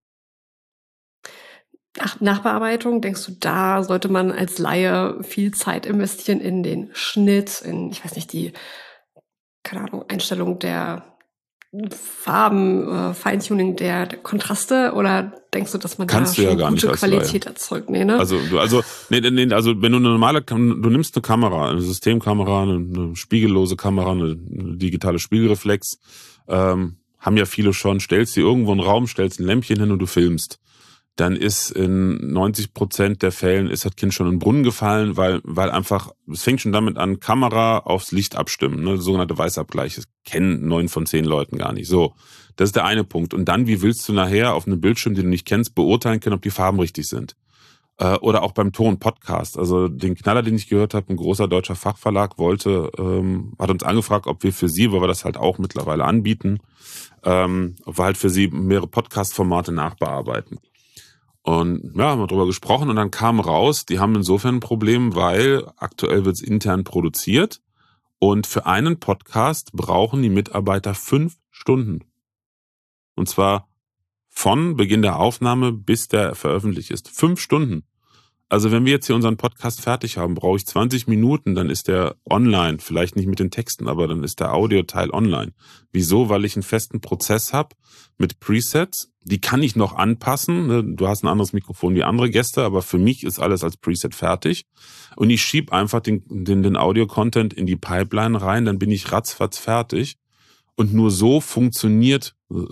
Nachbearbeitung, denkst du, da sollte man als Laie viel Zeit investieren in den Schnitt, in, ich weiß nicht, die, keine Ahnung, Einstellung der Farben, Feintuning der Kontraste, oder denkst du, dass man kannst da schon ja gute Qualität erzeugt? Nee, ne? Also wenn du nimmst eine Kamera, eine Systemkamera, eine spiegellose Kamera, eine digitale Spiegelreflex, haben ja viele schon, stellst dir irgendwo einen Raum, stellst ein Lämpchen hin und du filmst. Dann ist in 90% der Fällen ist das Kind schon in den Brunnen gefallen, weil einfach, es fängt schon damit an, Kamera aufs Licht abstimmen, ne, sogenannte Weißabgleich. Das kennen 9 von 10 Leuten gar nicht. So, das ist der eine Punkt. Und dann, wie willst du nachher auf einem Bildschirm, den du nicht kennst, beurteilen können, ob die Farben richtig sind? Oder auch beim Ton, Podcast. Also den Knaller, den ich gehört habe, ein großer deutscher Fachverlag hat uns angefragt, ob wir für sie, weil wir das halt auch mittlerweile anbieten, ob wir halt für sie mehrere Podcast-Formate nachbearbeiten. Und ja, haben wir drüber gesprochen und dann kam raus, die haben insofern ein Problem, weil aktuell wird es intern produziert und für einen Podcast brauchen die Mitarbeiter 5 Stunden. Und zwar von Beginn der Aufnahme bis der veröffentlicht ist. 5 Stunden. Also wenn wir jetzt hier unseren Podcast fertig haben, brauche ich 20 Minuten, dann ist der online. Vielleicht nicht mit den Texten, aber dann ist der Audioteil online. Wieso? Weil ich einen festen Prozess habe mit Presets. Die kann ich noch anpassen. Du hast ein anderes Mikrofon wie andere Gäste, aber für mich ist alles als Preset fertig. Und ich schiebe einfach den Audio-Content in die Pipeline rein, dann bin ich ratzfatz fertig. Und nur so funktionieren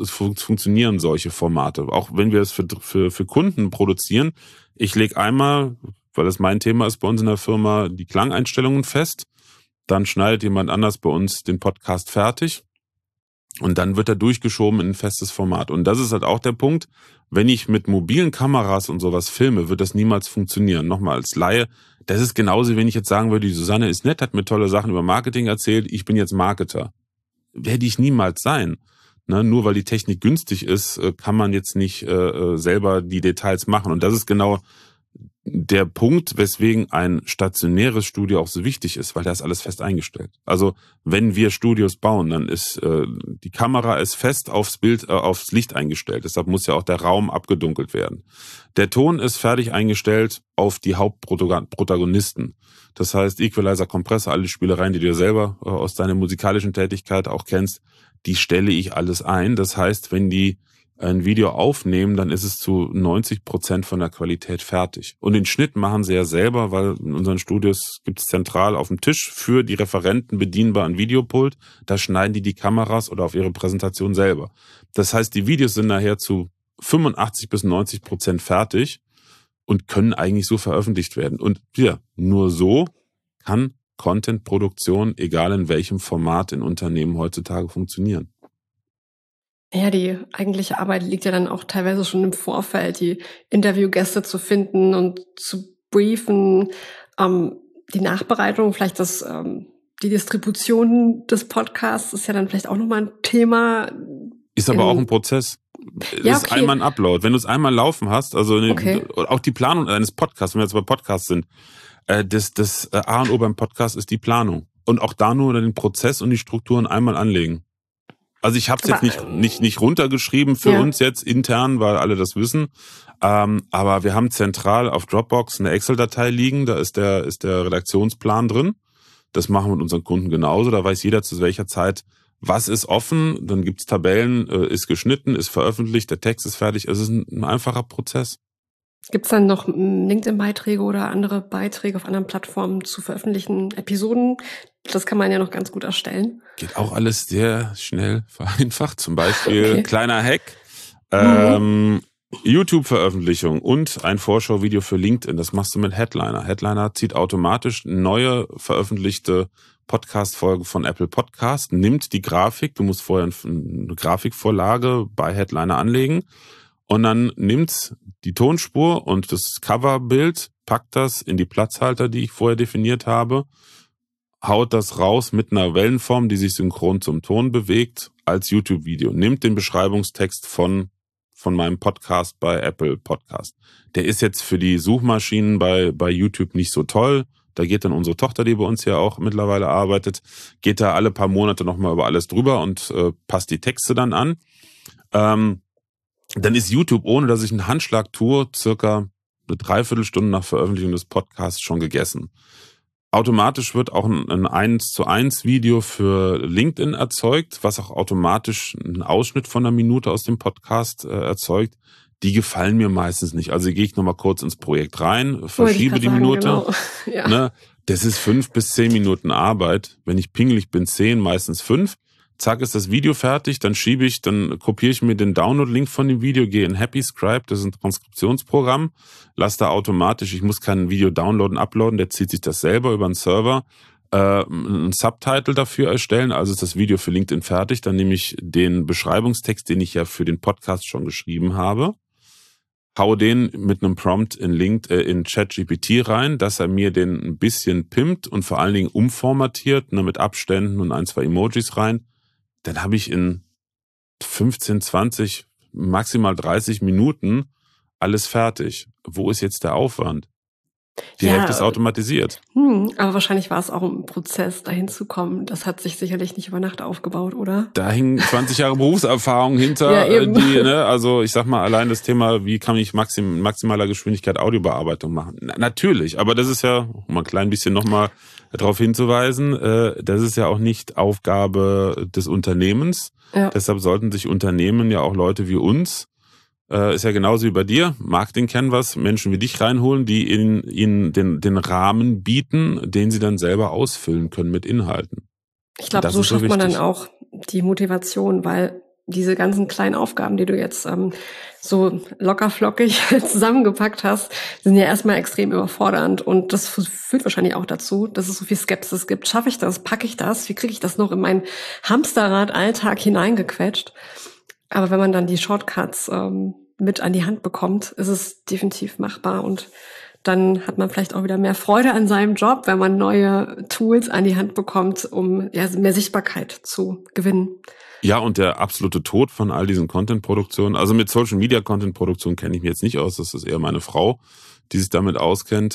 solche Formate. Auch wenn wir es für Kunden produzieren. Ich lege einmal, weil das mein Thema ist bei uns in der Firma, die Klangeinstellungen fest. Dann schneidet jemand anders bei uns den Podcast fertig. Und dann wird er durchgeschoben in ein festes Format. Und das ist halt auch der Punkt, wenn ich mit mobilen Kameras und sowas filme, wird das niemals funktionieren. Nochmal als Laie, das ist genauso, wenn ich jetzt sagen würde, die Susanne ist nett, hat mir tolle Sachen über Marketing erzählt, ich bin jetzt Marketer. Werde ich niemals sein. Ne, nur weil die Technik günstig ist, kann man jetzt nicht selber die Details machen. Und das ist genau der Punkt, weswegen ein stationäres Studio auch so wichtig ist, weil da ist alles fest eingestellt. Also wenn wir Studios bauen, dann ist die Kamera ist fest aufs Bild, aufs Licht eingestellt. Deshalb muss ja auch der Raum abgedunkelt werden. Der Ton ist fertig eingestellt auf die Hauptprotagonisten. Das heißt, Equalizer, Kompressor, alle Spielereien, die du ja selber aus deiner musikalischen Tätigkeit auch kennst, die stelle ich alles ein. Das heißt, wenn die ein Video aufnehmen, dann ist es zu 90% von der Qualität fertig. Und den Schnitt machen sie ja selber, weil in unseren Studios gibt es zentral auf dem Tisch für die Referenten bedienbar ein Videopult. Da schneiden die Kameras oder auf ihre Präsentation selber. Das heißt, die Videos sind nachher zu 85-90% fertig und können eigentlich so veröffentlicht werden. Und ja, nur so kann Content-Produktion, egal in welchem Format in Unternehmen heutzutage funktionieren. Ja, die eigentliche Arbeit liegt ja dann auch teilweise schon im Vorfeld, die Interviewgäste zu finden und zu briefen, die Nachbereitung, vielleicht die Distribution des Podcasts ist ja dann vielleicht auch nochmal ein Thema. Ist aber auch ein Prozess. Ja, ist einmal ein Upload. Wenn du es einmal laufen hast, also auch die Planung eines Podcasts, wenn wir jetzt bei Podcasts sind, das A und O beim Podcast ist die Planung. Und auch da nur den Prozess und die Strukturen einmal anlegen. Also ich habe es jetzt nicht runtergeschrieben für uns jetzt intern, weil alle das wissen. Aber wir haben zentral auf Dropbox eine Excel-Datei liegen, da ist der Redaktionsplan drin. Das machen wir mit unseren Kunden genauso. Da weiß jeder zu welcher Zeit, was ist offen, dann gibt's Tabellen, ist geschnitten, ist veröffentlicht, der Text ist fertig. Es ist ein einfacher Prozess. Gibt es dann noch LinkedIn-Beiträge oder andere Beiträge auf anderen Plattformen zu veröffentlichten Episoden? Das kann man ja noch ganz gut erstellen. Geht auch alles sehr schnell vereinfacht. Zum Beispiel kleiner Hack, YouTube-Veröffentlichung und ein Vorschauvideo für LinkedIn. Das machst du mit Headliner. Headliner zieht automatisch neue veröffentlichte Podcast-Folgen von Apple Podcast, nimmt die Grafik, du musst vorher eine Grafikvorlage bei Headliner anlegen und dann nimmt die Tonspur und das Coverbild, packt das in die Platzhalter, die ich vorher definiert habe, haut das raus mit einer Wellenform, die sich synchron zum Ton bewegt, als YouTube-Video. Nimmt den Beschreibungstext von meinem Podcast bei Apple Podcast. Der ist jetzt für die Suchmaschinen bei YouTube nicht so toll. Da geht dann unsere Tochter, die bei uns ja auch mittlerweile arbeitet, geht da alle paar Monate nochmal über alles drüber und passt die Texte dann an. Dann ist YouTube, ohne dass ich einen Handschlag tue, circa eine Dreiviertelstunde nach Veröffentlichung des Podcasts schon gegessen. Automatisch wird auch ein 1:1 Video für LinkedIn erzeugt, was auch automatisch einen Ausschnitt von einer Minute aus dem Podcast erzeugt. Die gefallen mir meistens nicht. Also gehe ich nochmal kurz ins Projekt rein, verschiebe die Minute. Genau. Ja. Ne? Das ist 5 bis 10 Minuten Arbeit. Wenn ich pingelig bin, 10, meistens 5. zack, ist das Video fertig, dann kopiere ich mir den Download-Link von dem Video, gehe in HappyScribe, das ist ein Transkriptionsprogramm, lasse da automatisch, ich muss kein Video downloaden, uploaden, der zieht sich das selber über einen Server, ein Subtitle dafür erstellen, also ist das Video für LinkedIn fertig, dann nehme ich den Beschreibungstext, den ich ja für den Podcast schon geschrieben habe, hau den mit einem Prompt in ChatGPT rein, dass er mir den ein bisschen pimpt und vor allen Dingen umformatiert, mit Abständen und 1, 2 Emojis rein. Dann habe ich in 15, 20, maximal 30 Minuten alles fertig. Wo ist jetzt der Aufwand? Die Hälfte ist automatisiert. Aber wahrscheinlich war es auch ein Prozess, dahin zu kommen. Das hat sich sicherlich nicht über Nacht aufgebaut, oder? Da hingen 20 Jahre Berufserfahrung hinter. Ja, eben. Also ich sag mal, allein das Thema, wie kann ich maximaler Geschwindigkeit Audiobearbeitung machen? Natürlich, aber das ist ja, um ein klein bisschen nochmal darauf hinzuweisen, das ist ja auch nicht Aufgabe des Unternehmens. Ja. Deshalb sollten sich Unternehmen ja auch Leute wie uns, ist ja genauso wie bei dir, Marketing Canvas, Menschen wie dich reinholen, die ihnen den Rahmen bieten, den sie dann selber ausfüllen können mit Inhalten. Ich glaube, so schafft man dann auch die Motivation, weil diese ganzen kleinen Aufgaben, die du jetzt so lockerflockig zusammengepackt hast, sind ja erstmal extrem überfordernd und das führt wahrscheinlich auch dazu, dass es so viel Skepsis gibt. Schaffe ich das? Packe ich das? Wie kriege ich das noch in meinen Hamsterrad-Alltag hineingequetscht? Aber wenn man dann die Shortcuts mit an die Hand bekommt, ist es definitiv machbar und dann hat man vielleicht auch wieder mehr Freude an seinem Job, wenn man neue Tools an die Hand bekommt, um mehr Sichtbarkeit zu gewinnen. Ja, und der absolute Tod von all diesen Content-Produktionen, also mit Social-Media-Content-Produktion kenne ich mich jetzt nicht aus, das ist eher meine Frau, die sich damit auskennt.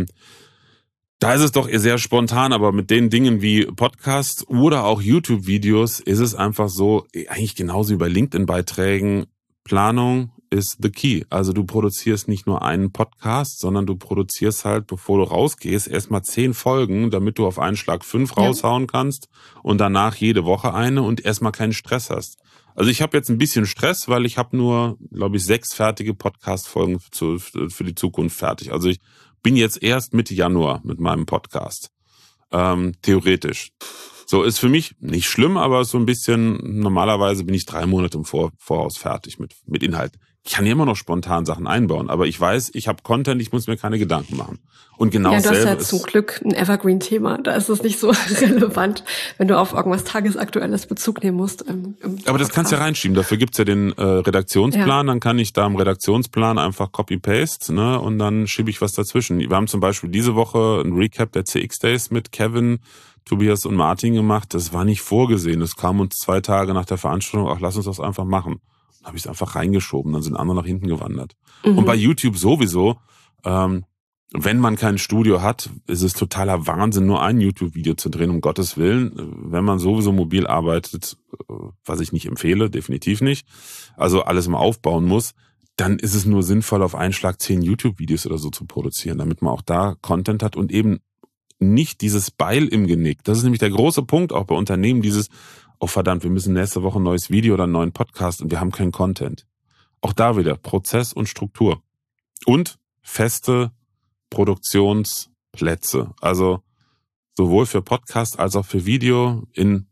Da ist es doch eher sehr spontan, aber mit den Dingen wie Podcasts oder auch YouTube-Videos ist es einfach so, eigentlich genauso wie bei LinkedIn-Beiträgen, Planung ist the key. Also du produzierst nicht nur einen Podcast, sondern du produzierst halt, bevor du rausgehst, erstmal 10 Folgen, damit du auf einen Schlag 5 raushauen kannst und danach jede Woche eine und erstmal keinen Stress hast. Also ich habe jetzt ein bisschen Stress, weil ich habe nur, glaube ich, 6 fertige Podcast-Folgen für die Zukunft fertig. Also ich bin jetzt erst Mitte Januar mit meinem Podcast. Theoretisch. So, ist für mich nicht schlimm, aber so ein bisschen, normalerweise bin ich 3 Monate im Voraus fertig mit Inhalt. Ich kann hier immer noch spontan Sachen einbauen, aber ich weiß, ich habe Content, ich muss mir keine Gedanken machen. Und genau dasselbe ist... Ja, du hast ja zum Glück ein Evergreen-Thema, da ist es nicht so relevant, wenn du auf irgendwas Tagesaktuelles Bezug nehmen musst. Aber das kannst du ja reinschieben, dafür gibt's ja den Redaktionsplan, dann kann ich da im Redaktionsplan einfach Copy-Paste, ne, und dann schiebe ich was dazwischen. Wir haben zum Beispiel diese Woche ein Recap der CX-Days mit Kevin, Tobias und Martin gemacht, das war nicht vorgesehen, es kam uns 2 Tage nach der Veranstaltung, ach, lass uns das einfach machen. Dann habe ich es einfach reingeschoben, dann sind andere nach hinten gewandert. Und bei YouTube sowieso, wenn man kein Studio hat, ist es totaler Wahnsinn, nur ein YouTube-Video zu drehen, um Gottes Willen. Wenn man sowieso mobil arbeitet, was ich nicht empfehle, definitiv nicht, also alles mal aufbauen muss, dann ist es nur sinnvoll, auf einen Schlag 10 YouTube-Videos oder so zu produzieren, damit man auch da Content hat und eben nicht dieses Beil im Genick. Das ist nämlich der große Punkt auch bei Unternehmen, dieses, oh verdammt, wir müssen nächste Woche ein neues Video oder einen neuen Podcast und wir haben keinen Content. Auch da wieder Prozess und Struktur. Und feste Produktionsplätze. Also sowohl für Podcast als auch für Video in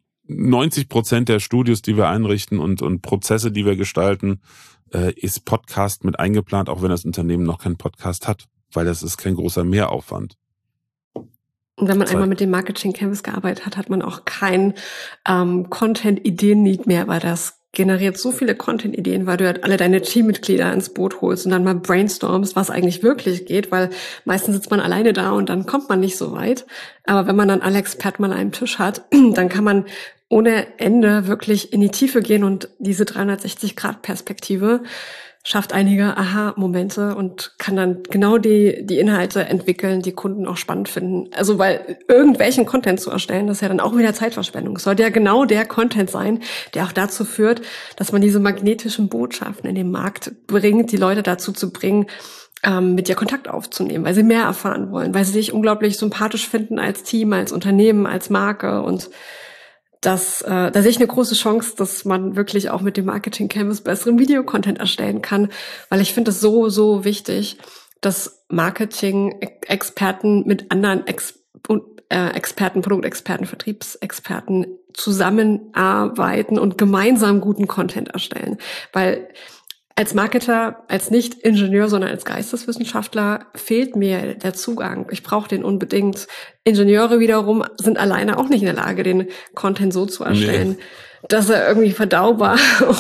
90% der Studios, die wir einrichten und Prozesse, die wir gestalten, ist Podcast mit eingeplant, auch wenn das Unternehmen noch keinen Podcast hat, weil das ist kein großer Mehraufwand. Und wenn man einmal mit dem Marketing Canvas gearbeitet hat, hat man auch kein Content-Ideen-Need mehr, weil das generiert so viele Content-Ideen, weil du halt alle deine Teammitglieder ins Boot holst und dann mal brainstormst, was eigentlich wirklich geht, weil meistens sitzt man alleine da und dann kommt man nicht so weit. Aber wenn man dann alle Experten mal an einem Tisch hat, dann kann man ohne Ende wirklich in die Tiefe gehen und diese 360-Grad-Perspektive schafft einige Aha-Momente und kann dann genau die Inhalte entwickeln, die Kunden auch spannend finden. Also weil irgendwelchen Content zu erstellen, das ist ja dann auch wieder Zeitverschwendung. Es sollte ja genau der Content sein, der auch dazu führt, dass man diese magnetischen Botschaften in den Markt bringt, die Leute dazu zu bringen, mit dir Kontakt aufzunehmen, weil sie mehr erfahren wollen, weil sie dich unglaublich sympathisch finden als Team, als Unternehmen, als Marke und da sehe ich eine große Chance, dass man wirklich auch mit dem Marketing Canvas besseren Videocontent erstellen kann, weil ich finde es so, so wichtig, dass Marketing-Experten mit anderen Experten, Produktexperten, Vertriebsexperten zusammenarbeiten und gemeinsam guten Content erstellen. Weil als Marketer, als nicht Ingenieur, sondern als Geisteswissenschaftler fehlt mir der Zugang. Ich brauche den unbedingt. Ingenieure wiederum sind alleine auch nicht in der Lage, den Content so zu erstellen, dass er irgendwie verdaubar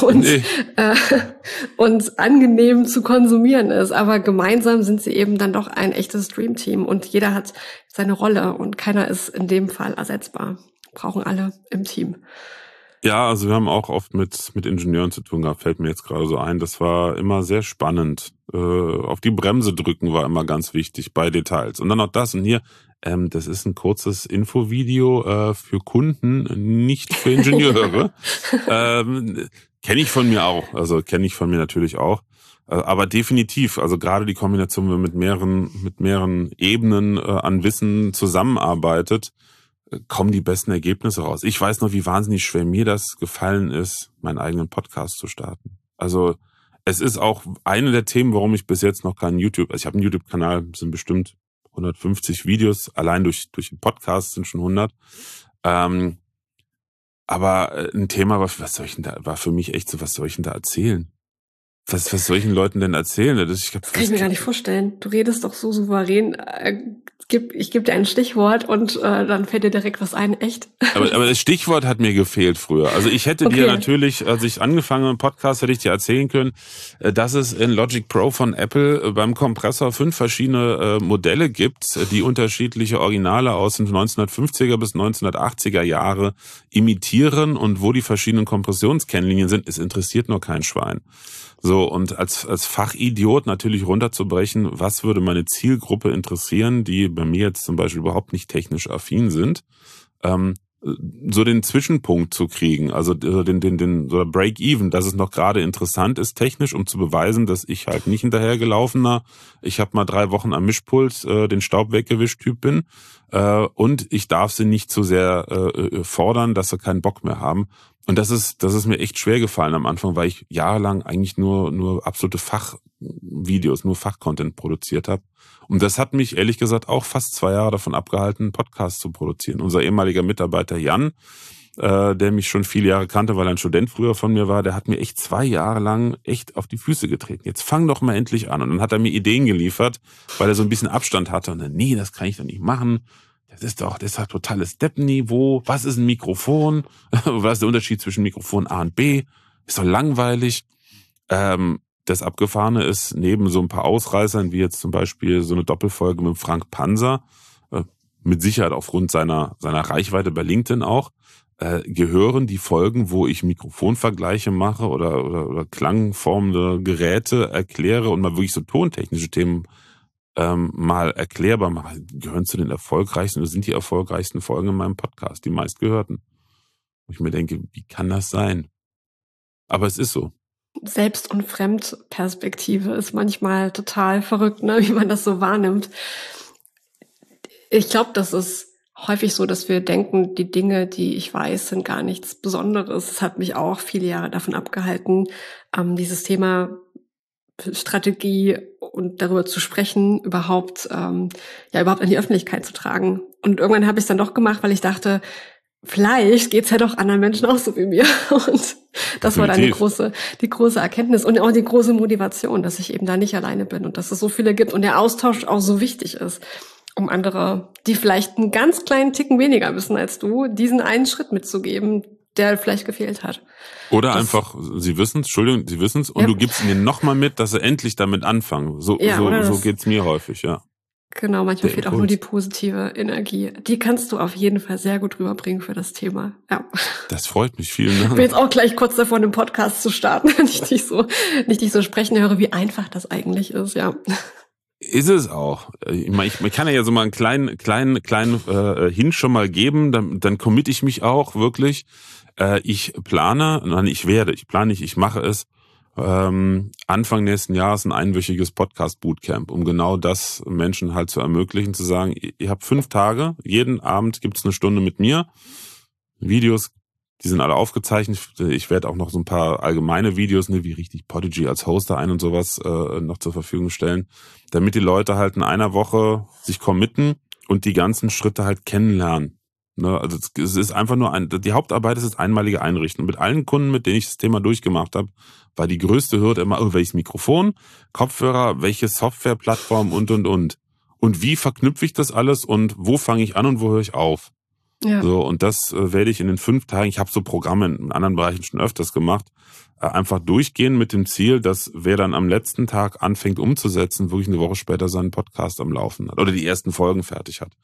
und angenehm zu konsumieren ist. Aber gemeinsam sind sie eben dann doch ein echtes Dreamteam und jeder hat seine Rolle und keiner ist in dem Fall ersetzbar. Brauchen alle im Team. Ja, also wir haben auch oft mit Ingenieuren zu tun gehabt, fällt mir jetzt gerade so ein. Das war immer sehr spannend. Auf die Bremse drücken war immer ganz wichtig bei Details. Und dann noch das und hier, das ist ein kurzes Infovideo für Kunden, nicht für Ingenieure. Kenne ich von mir auch, also kenne ich von mir natürlich auch. Aber definitiv, also gerade die Kombination, wenn man mit mehreren Ebenen an Wissen zusammenarbeitet, kommen die besten Ergebnisse raus. Ich weiß noch, wie wahnsinnig schwer mir das gefallen ist, meinen eigenen Podcast zu starten. Also es ist auch eine der Themen, warum ich bis jetzt noch keinen also ich habe einen YouTube-Kanal, sind bestimmt 150 Videos, allein durch den Podcast sind schon 100. Aber ein Thema war für mich echt so, was soll ich denn da erzählen? Was soll ich den Leuten denn erzählen? Das kann ich mir gar nicht vorstellen. Du redest doch so souverän. Ich gebe dir ein Stichwort und dann fällt dir direkt was ein. Echt? Aber das Stichwort hat mir gefehlt früher. Also ich hätte dir natürlich, als ich angefangen habe im Podcast, hätte ich dir erzählen können, dass es in Logic Pro von Apple beim Kompressor 5 verschiedene Modelle gibt, die unterschiedliche Originale aus den 1950er bis 1980er Jahre imitieren und wo die verschiedenen Kompressionskennlinien sind, es interessiert nur kein Schwein. So, und als Fachidiot natürlich runterzubrechen, was würde meine Zielgruppe interessieren, die bei mir jetzt zum Beispiel überhaupt nicht technisch affin sind, so den Zwischenpunkt zu kriegen, also den so Break-Even, dass es noch gerade interessant ist technisch, um zu beweisen, dass ich halt nicht hinterhergelaufener, ich habe mal 3 Wochen am Mischpult den Staub weggewischt Typ bin, und ich darf sie nicht zu sehr fordern, dass sie keinen Bock mehr haben. Und das ist mir echt schwer gefallen am Anfang, weil ich jahrelang eigentlich nur absolute Fachvideos, nur Fachcontent produziert habe. Und das hat mich ehrlich gesagt auch fast 2 Jahre davon abgehalten, einen Podcast zu produzieren. Unser ehemaliger Mitarbeiter Jan, der mich schon viele Jahre kannte, weil er ein Student früher von mir war, der hat mir echt 2 Jahre lang echt auf die Füße getreten. Jetzt fang doch mal endlich an. Und dann hat er mir Ideen geliefert, weil er so ein bisschen Abstand hatte. Und dann, nee, das kann ich doch nicht machen. Das hat totales Deppenniveau. Was ist ein Mikrofon? Was ist der Unterschied zwischen Mikrofon A und B? Ist doch langweilig. Das Abgefahrene ist, neben so ein paar Ausreißern, wie jetzt zum Beispiel so eine Doppelfolge mit Frank Panzer, mit Sicherheit aufgrund seiner Reichweite bei LinkedIn auch, gehören die Folgen, wo ich Mikrofonvergleiche mache oder klangformende Geräte erkläre und mal wirklich so tontechnische Themen mal erklärbar machen, gehören zu den erfolgreichsten oder sind die erfolgreichsten Folgen in meinem Podcast, die meistgehörten. Und ich mir denke, wie kann das sein? Aber es ist so. Selbst- und Fremdperspektive ist manchmal total verrückt, ne, wie man das so wahrnimmt. Ich glaube, das ist häufig so, dass wir denken, die Dinge, die ich weiß, sind gar nichts Besonderes. Es hat mich auch viele Jahre davon abgehalten, dieses Thema Strategie und darüber zu sprechen, überhaupt an die Öffentlichkeit zu tragen. Und irgendwann habe ich es dann doch gemacht, weil ich dachte, vielleicht geht's ja doch anderen Menschen auch so wie mir. Und das war dann die große Erkenntnis und auch die große Motivation, dass ich eben da nicht alleine bin und dass es so viele gibt und der Austausch auch so wichtig ist, um andere, die vielleicht einen ganz kleinen Ticken weniger wissen als du, diesen einen Schritt mitzugeben, der vielleicht gefehlt hat. Oder einfach, sie wissen's und du gibst ihnen nochmal mit, dass sie endlich damit anfangen. So geht's mir häufig, ja. Genau, manchmal fehlt auch nur die positive Energie. Die kannst du auf jeden Fall sehr gut rüberbringen für das Thema. Ja. Das freut mich, vielen Dank. Ich bin jetzt auch gleich kurz davor, einen Podcast zu starten, wenn ich dich so sprechen höre, wie einfach das eigentlich ist, ja. Ist es auch. Ich kann ja so mal einen kleinen Hint schon mal geben, dann committe ich mich auch wirklich. Ich mache es. Anfang nächsten Jahres ein einwöchiges Podcast-Bootcamp, um genau das Menschen halt zu ermöglichen, zu sagen, ihr habt 5 Tage, jeden Abend gibt's 1 Stunde mit mir, Videos, die sind alle aufgezeichnet, ich werde auch noch so ein paar allgemeine Videos, wie richtig Podigy als Hoster ein und sowas noch zur Verfügung stellen, damit die Leute halt in einer Woche sich committen und die ganzen Schritte halt kennenlernen. Ne? Also es ist einfach nur die Hauptarbeit ist das einmalige Einrichten. Und mit allen Kunden, mit denen ich das Thema durchgemacht habe, war die größte Hürde immer, welches Mikrofon, Kopfhörer, welche Softwareplattform und. Und wie verknüpfe ich das alles und wo fange ich an und wo höre ich auf? Ja. So, und das werde ich in den 5 Tagen, ich habe so Programme in anderen Bereichen schon öfters gemacht, einfach durchgehen mit dem Ziel, dass wer dann am letzten Tag anfängt umzusetzen, wirklich eine Woche später seinen Podcast am Laufen hat oder die ersten Folgen fertig hat.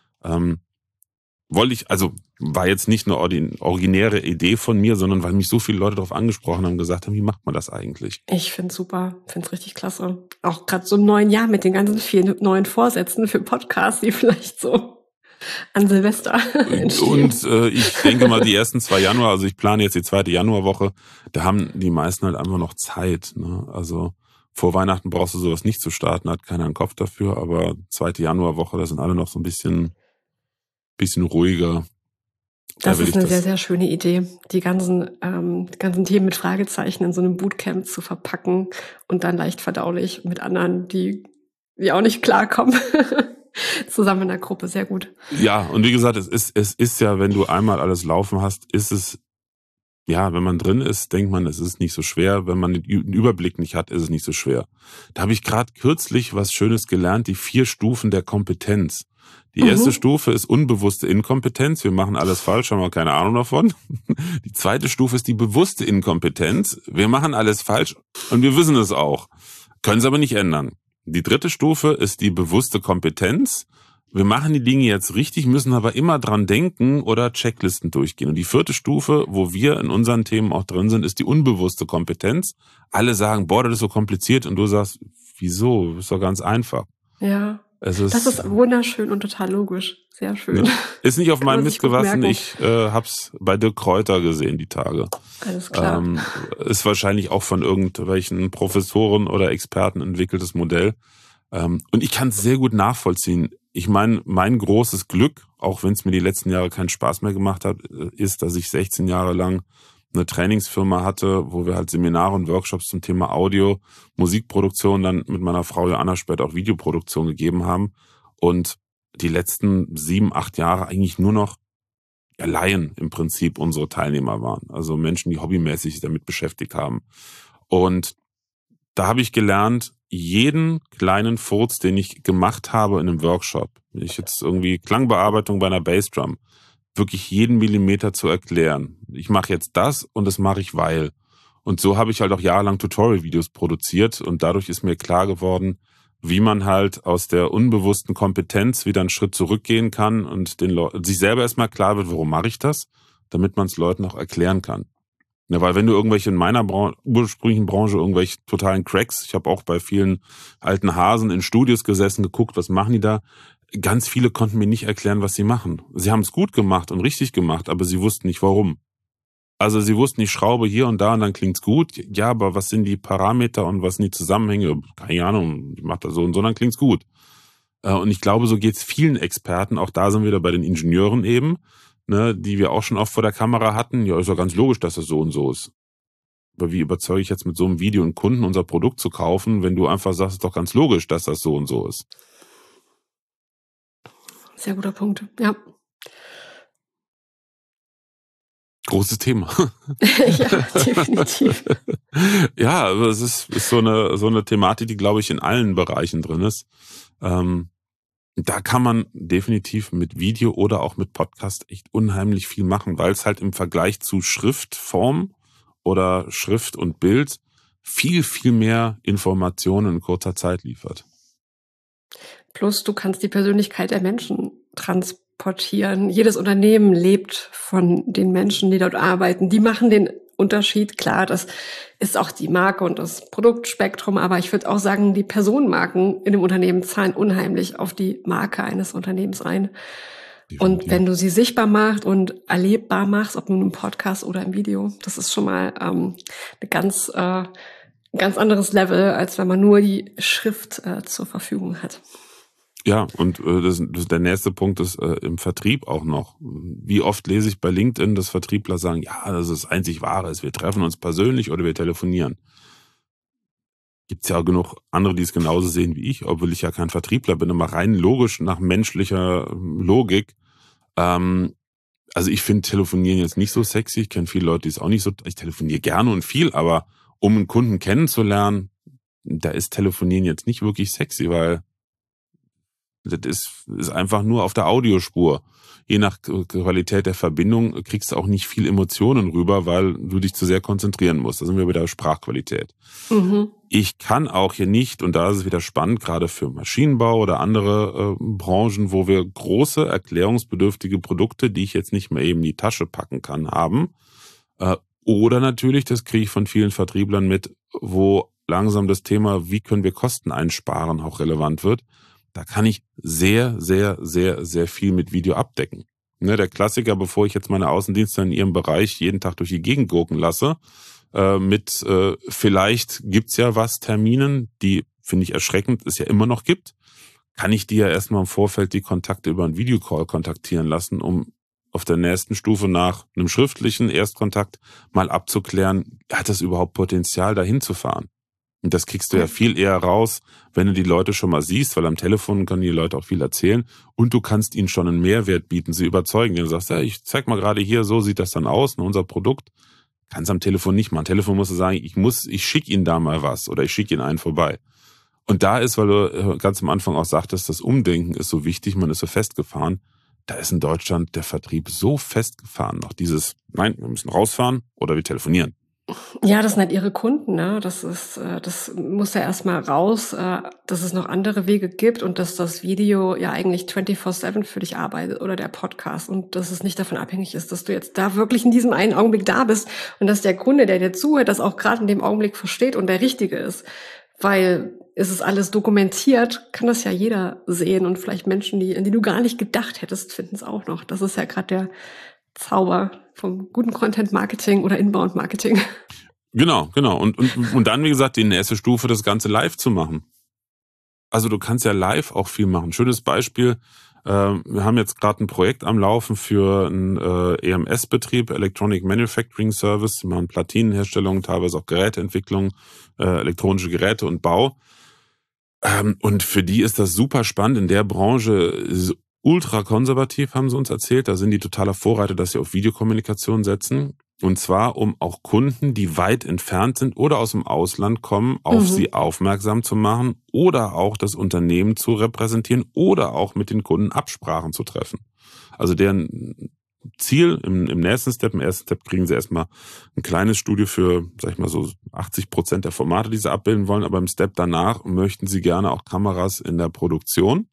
War jetzt nicht eine originäre Idee von mir, sondern weil mich so viele Leute darauf angesprochen haben und gesagt haben, wie macht man das eigentlich? Ich finde es super, finde es richtig klasse. Auch gerade so im neuen Jahr mit den ganzen vielen neuen Vorsätzen für Podcasts, die vielleicht so an Silvester entstehen. Und ich denke mal, die ersten 2 Januar, also ich plane jetzt die 2. Januarwoche, da haben die meisten halt einfach noch Zeit. Ne? Also vor Weihnachten brauchst du sowas nicht zu starten, hat keiner einen Kopf dafür, aber 2. Januarwoche, da sind alle noch so ein bisschen ruhiger. Das ist eine sehr, sehr schöne Idee, die ganzen Themen mit Fragezeichen in so einem Bootcamp zu verpacken und dann leicht verdaulich mit anderen, die auch nicht klarkommen, zusammen in der Gruppe. Sehr gut. Ja, und wie gesagt, es ist ja, wenn du einmal alles laufen hast, ist es, ja, wenn man drin ist, denkt man, es ist nicht so schwer. Wenn man den Überblick nicht hat, ist es nicht so schwer. Da habe ich gerade kürzlich was Schönes gelernt, die 4 Stufen der Kompetenz. Die erste Stufe ist unbewusste Inkompetenz. Wir machen alles falsch, haben wir keine Ahnung davon. Die zweite Stufe ist die bewusste Inkompetenz. Wir machen alles falsch und wir wissen es auch, können es aber nicht ändern. Die dritte Stufe ist die bewusste Kompetenz. Wir machen die Dinge jetzt richtig, müssen aber immer dran denken oder Checklisten durchgehen. Und die 4. Stufe, wo wir in unseren Themen auch drin sind, ist die unbewusste Kompetenz. Alle sagen, boah, das ist so kompliziert. Und du sagst, wieso? Das ist doch ganz einfach. Ja. Das ist wunderschön und total logisch. Sehr schön. Ja. Ist nicht auf meinem Mist gewachsen. Ich hab's bei Dirk Kräuter gesehen, die Tage. Alles klar. Ist wahrscheinlich auch von irgendwelchen Professoren oder Experten entwickeltes Modell. Und ich kann es sehr gut nachvollziehen. Ich meine, mein großes Glück, auch wenn es mir die letzten Jahre keinen Spaß mehr gemacht hat, ist, dass ich 16 Jahre lang eine Trainingsfirma hatte, wo wir halt Seminare und Workshops zum Thema Audio, Musikproduktion, dann mit meiner Frau Joanna später auch Videoproduktion gegeben haben. Und die letzten 7, 8 Jahre eigentlich nur noch Laien im Prinzip unsere Teilnehmer waren. Also Menschen, die hobbymäßig sich damit beschäftigt haben. Und da habe ich gelernt, jeden kleinen Furz, den ich gemacht habe in einem Workshop, wenn ich jetzt irgendwie Klangbearbeitung bei einer Bassdrum, wirklich jeden Millimeter zu erklären. Ich mache jetzt das und das mache ich weil. Und so habe ich halt auch jahrelang Tutorial-Videos produziert und dadurch ist mir klar geworden, wie man halt aus der unbewussten Kompetenz wieder einen Schritt zurückgehen kann und sich selber erstmal klar wird, warum mache ich das, damit man es Leuten auch erklären kann. Ja, weil wenn du irgendwelche in meiner ursprünglichen Branche irgendwelche totalen Cracks, ich habe auch bei vielen alten Hasen in Studios gesessen, geguckt, was machen die da? Ganz viele konnten mir nicht erklären, was sie machen. Sie haben es gut gemacht und richtig gemacht, aber sie wussten nicht, warum. Also sie wussten, ich schraube hier und da und dann klingt's gut. Ja, aber was sind die Parameter und was sind die Zusammenhänge? Keine Ahnung, ich mache das so und so, dann klingt's gut. Und ich glaube, so geht's vielen Experten. Auch da sind wir wieder bei den Ingenieuren eben, ne, die wir auch schon oft vor der Kamera hatten. Ja, ist ja ganz logisch, dass das so und so ist. Aber wie überzeuge ich jetzt mit so einem Video einen Kunden, unser Produkt zu kaufen, wenn du einfach sagst, es ist doch ganz logisch, dass das so und so ist. Sehr guter Punkt, ja. Großes Thema. Ja, definitiv. Ja, aber es ist so eine Thematik, die, glaube ich, in allen Bereichen drin ist. Da kann man definitiv mit Video oder auch mit Podcast echt unheimlich viel machen, weil es halt im Vergleich zu Schriftform oder Schrift und Bild viel, viel mehr Informationen in kurzer Zeit liefert. Plus du kannst die Persönlichkeit der Menschen transportieren. Jedes Unternehmen lebt von den Menschen, die dort arbeiten. Die machen den Unterschied. Klar, das ist auch die Marke und das Produktspektrum. Aber ich würde auch sagen, die Personenmarken in dem Unternehmen zahlen unheimlich auf die Marke eines Unternehmens ein. Definitiv. Und wenn du sie sichtbar machst und erlebbar machst, ob nun im Podcast oder im Video, das ist schon mal ein ganz anderes Level, als wenn man nur die Schrift zur Verfügung hat. Ja, und der nächste Punkt ist im Vertrieb auch noch. Wie oft lese ich bei LinkedIn, dass Vertriebler sagen, ja, das ist das einzig Wahre, wir treffen uns persönlich oder wir telefonieren. Gibt's ja auch genug andere, die es genauso sehen wie ich, obwohl ich ja kein Vertriebler bin, aber rein logisch nach menschlicher Logik. Also ich finde Telefonieren jetzt nicht so sexy. Ich kenne viele Leute, die es auch nicht so. Ich telefoniere gerne und viel, aber um einen Kunden kennenzulernen, da ist Telefonieren jetzt nicht wirklich sexy, weil das ist einfach nur auf der Audiospur. Je nach Qualität der Verbindung kriegst du auch nicht viel Emotionen rüber, weil du dich zu sehr konzentrieren musst. Da sind wir bei der Sprachqualität. Mhm. Ich kann auch hier nicht, und da ist es wieder spannend, gerade für Maschinenbau oder andere Branchen, wo wir große, erklärungsbedürftige Produkte, die ich jetzt nicht mehr eben in die Tasche packen kann, haben. Oder natürlich, das kriege ich von vielen Vertrieblern mit, wo langsam das Thema, wie können wir Kosten einsparen, auch relevant wird. Da kann ich sehr, sehr, sehr, sehr viel mit Video abdecken. Ne, der Klassiker, bevor ich jetzt meine Außendienste in ihrem Bereich jeden Tag durch die Gegend gurken lasse, vielleicht gibt's ja was Terminen, die, finde ich erschreckend, es ja immer noch gibt, kann ich die ja erstmal im Vorfeld die Kontakte über einen Videocall kontaktieren lassen, um auf der nächsten Stufe nach einem schriftlichen Erstkontakt mal abzuklären, hat das überhaupt Potenzial, dahin zu fahren? Und das kriegst du ja viel eher raus, wenn du die Leute schon mal siehst, weil am Telefon können die Leute auch viel erzählen und du kannst ihnen schon einen Mehrwert bieten, sie überzeugen. Du sagst, ja, ich zeig mal gerade hier, so sieht das dann aus, unser Produkt. Kannst am Telefon nicht machen. Am Telefon musst du sagen, ich schicke Ihnen da mal was oder ich schicke Ihnen einen vorbei. Und da ist, weil du ganz am Anfang auch sagtest, das Umdenken ist so wichtig, man ist so festgefahren. Da ist in Deutschland der Vertrieb so festgefahren. Noch dieses, nein, wir müssen rausfahren oder wir telefonieren. Ja, das sind halt ihre Kunden, ne? Das muss ja erstmal raus, dass es noch andere Wege gibt und dass das Video ja eigentlich 24/7 für dich arbeitet oder der Podcast und dass es nicht davon abhängig ist, dass du jetzt da wirklich in diesem einen Augenblick da bist und dass der Kunde, der dir zuhört, das auch gerade in dem Augenblick versteht und der Richtige ist. Weil es ist alles dokumentiert, kann das ja jeder sehen und vielleicht Menschen, an die du gar nicht gedacht hättest, finden es auch noch. Das ist ja gerade der Zauber vom guten Content-Marketing oder Inbound-Marketing. Genau. Und dann, wie gesagt, die nächste Stufe, das Ganze live zu machen. Also du kannst ja live auch viel machen. Schönes Beispiel, wir haben jetzt gerade ein Projekt am Laufen für einen EMS-Betrieb, Electronic Manufacturing Service. Die machen Platinenherstellung, teilweise auch Geräteentwicklung, elektronische Geräte und Bau. Und für die ist das super spannend. In der Branche ultra konservativ, haben sie uns erzählt. Da sind die totaler Vorreiter, dass sie auf Videokommunikation setzen. Und zwar, um auch Kunden, die weit entfernt sind oder aus dem Ausland kommen, auf sie aufmerksam zu machen oder auch das Unternehmen zu repräsentieren oder auch mit den Kunden Absprachen zu treffen. Also deren Ziel im nächsten Step, im ersten Step kriegen sie erstmal ein kleines Studio für, sag ich mal so 80% der Formate, die sie abbilden wollen. Aber im Step danach möchten sie gerne auch Kameras in der Produktion.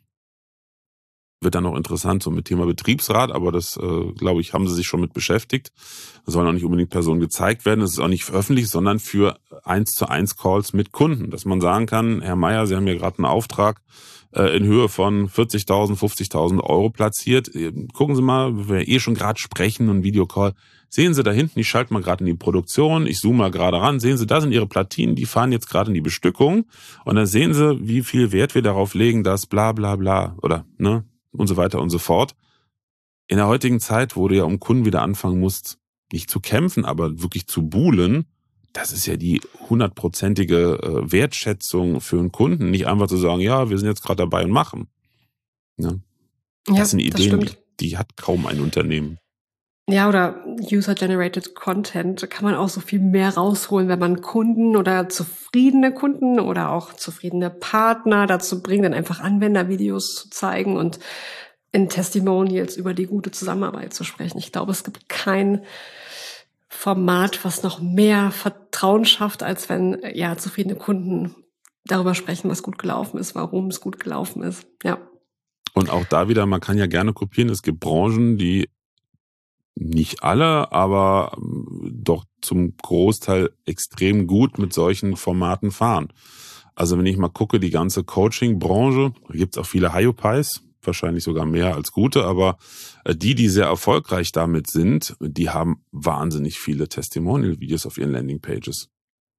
Wird dann noch interessant, so mit Thema Betriebsrat, aber das, glaube ich, haben sie sich schon mit beschäftigt. Da sollen auch nicht unbedingt Personen gezeigt werden. Das ist auch nicht veröffentlicht, sondern für 1:1 Calls mit Kunden, dass man sagen kann, Herr Meier, Sie haben hier gerade einen Auftrag in Höhe von 40.000, 50.000 Euro platziert. Gucken Sie mal, wir schon gerade sprechen und Videocall. Sehen Sie da hinten, ich schalte mal gerade in die Produktion, ich zoome mal gerade ran. Sehen Sie, da sind Ihre Platinen, die fahren jetzt gerade in die Bestückung. Und dann sehen Sie, wie viel Wert wir darauf legen, dass bla bla bla oder ne und so weiter und so fort. In der heutigen Zeit, wo du ja um Kunden wieder anfangen musst, nicht zu kämpfen, aber wirklich zu buhlen, das ist ja die 100%ige Wertschätzung für einen Kunden. Nicht einfach zu sagen, ja, wir sind jetzt gerade dabei und machen. Ja. Das sind Ideen, die hat kaum ein Unternehmen. Ja, oder User-Generated Content, da kann man auch so viel mehr rausholen, wenn man Kunden oder zufriedene Kunden oder auch zufriedene Partner dazu bringt, dann einfach Anwendervideos zu zeigen und in Testimonials über die gute Zusammenarbeit zu sprechen. Ich glaube, es gibt kein Format, was noch mehr Vertrauen schafft, als wenn ja zufriedene Kunden darüber sprechen, was gut gelaufen ist, warum es gut gelaufen ist. Ja. Und auch da wieder, man kann ja gerne kopieren. Es gibt Branchen, die nicht alle, aber doch zum Großteil extrem gut mit solchen Formaten fahren. Also wenn ich mal gucke, die ganze Coaching-Branche, da gibt es auch viele Hyopies, wahrscheinlich sogar mehr als gute, aber die sehr erfolgreich damit sind, die haben wahnsinnig viele Testimonial-Videos auf ihren Landingpages.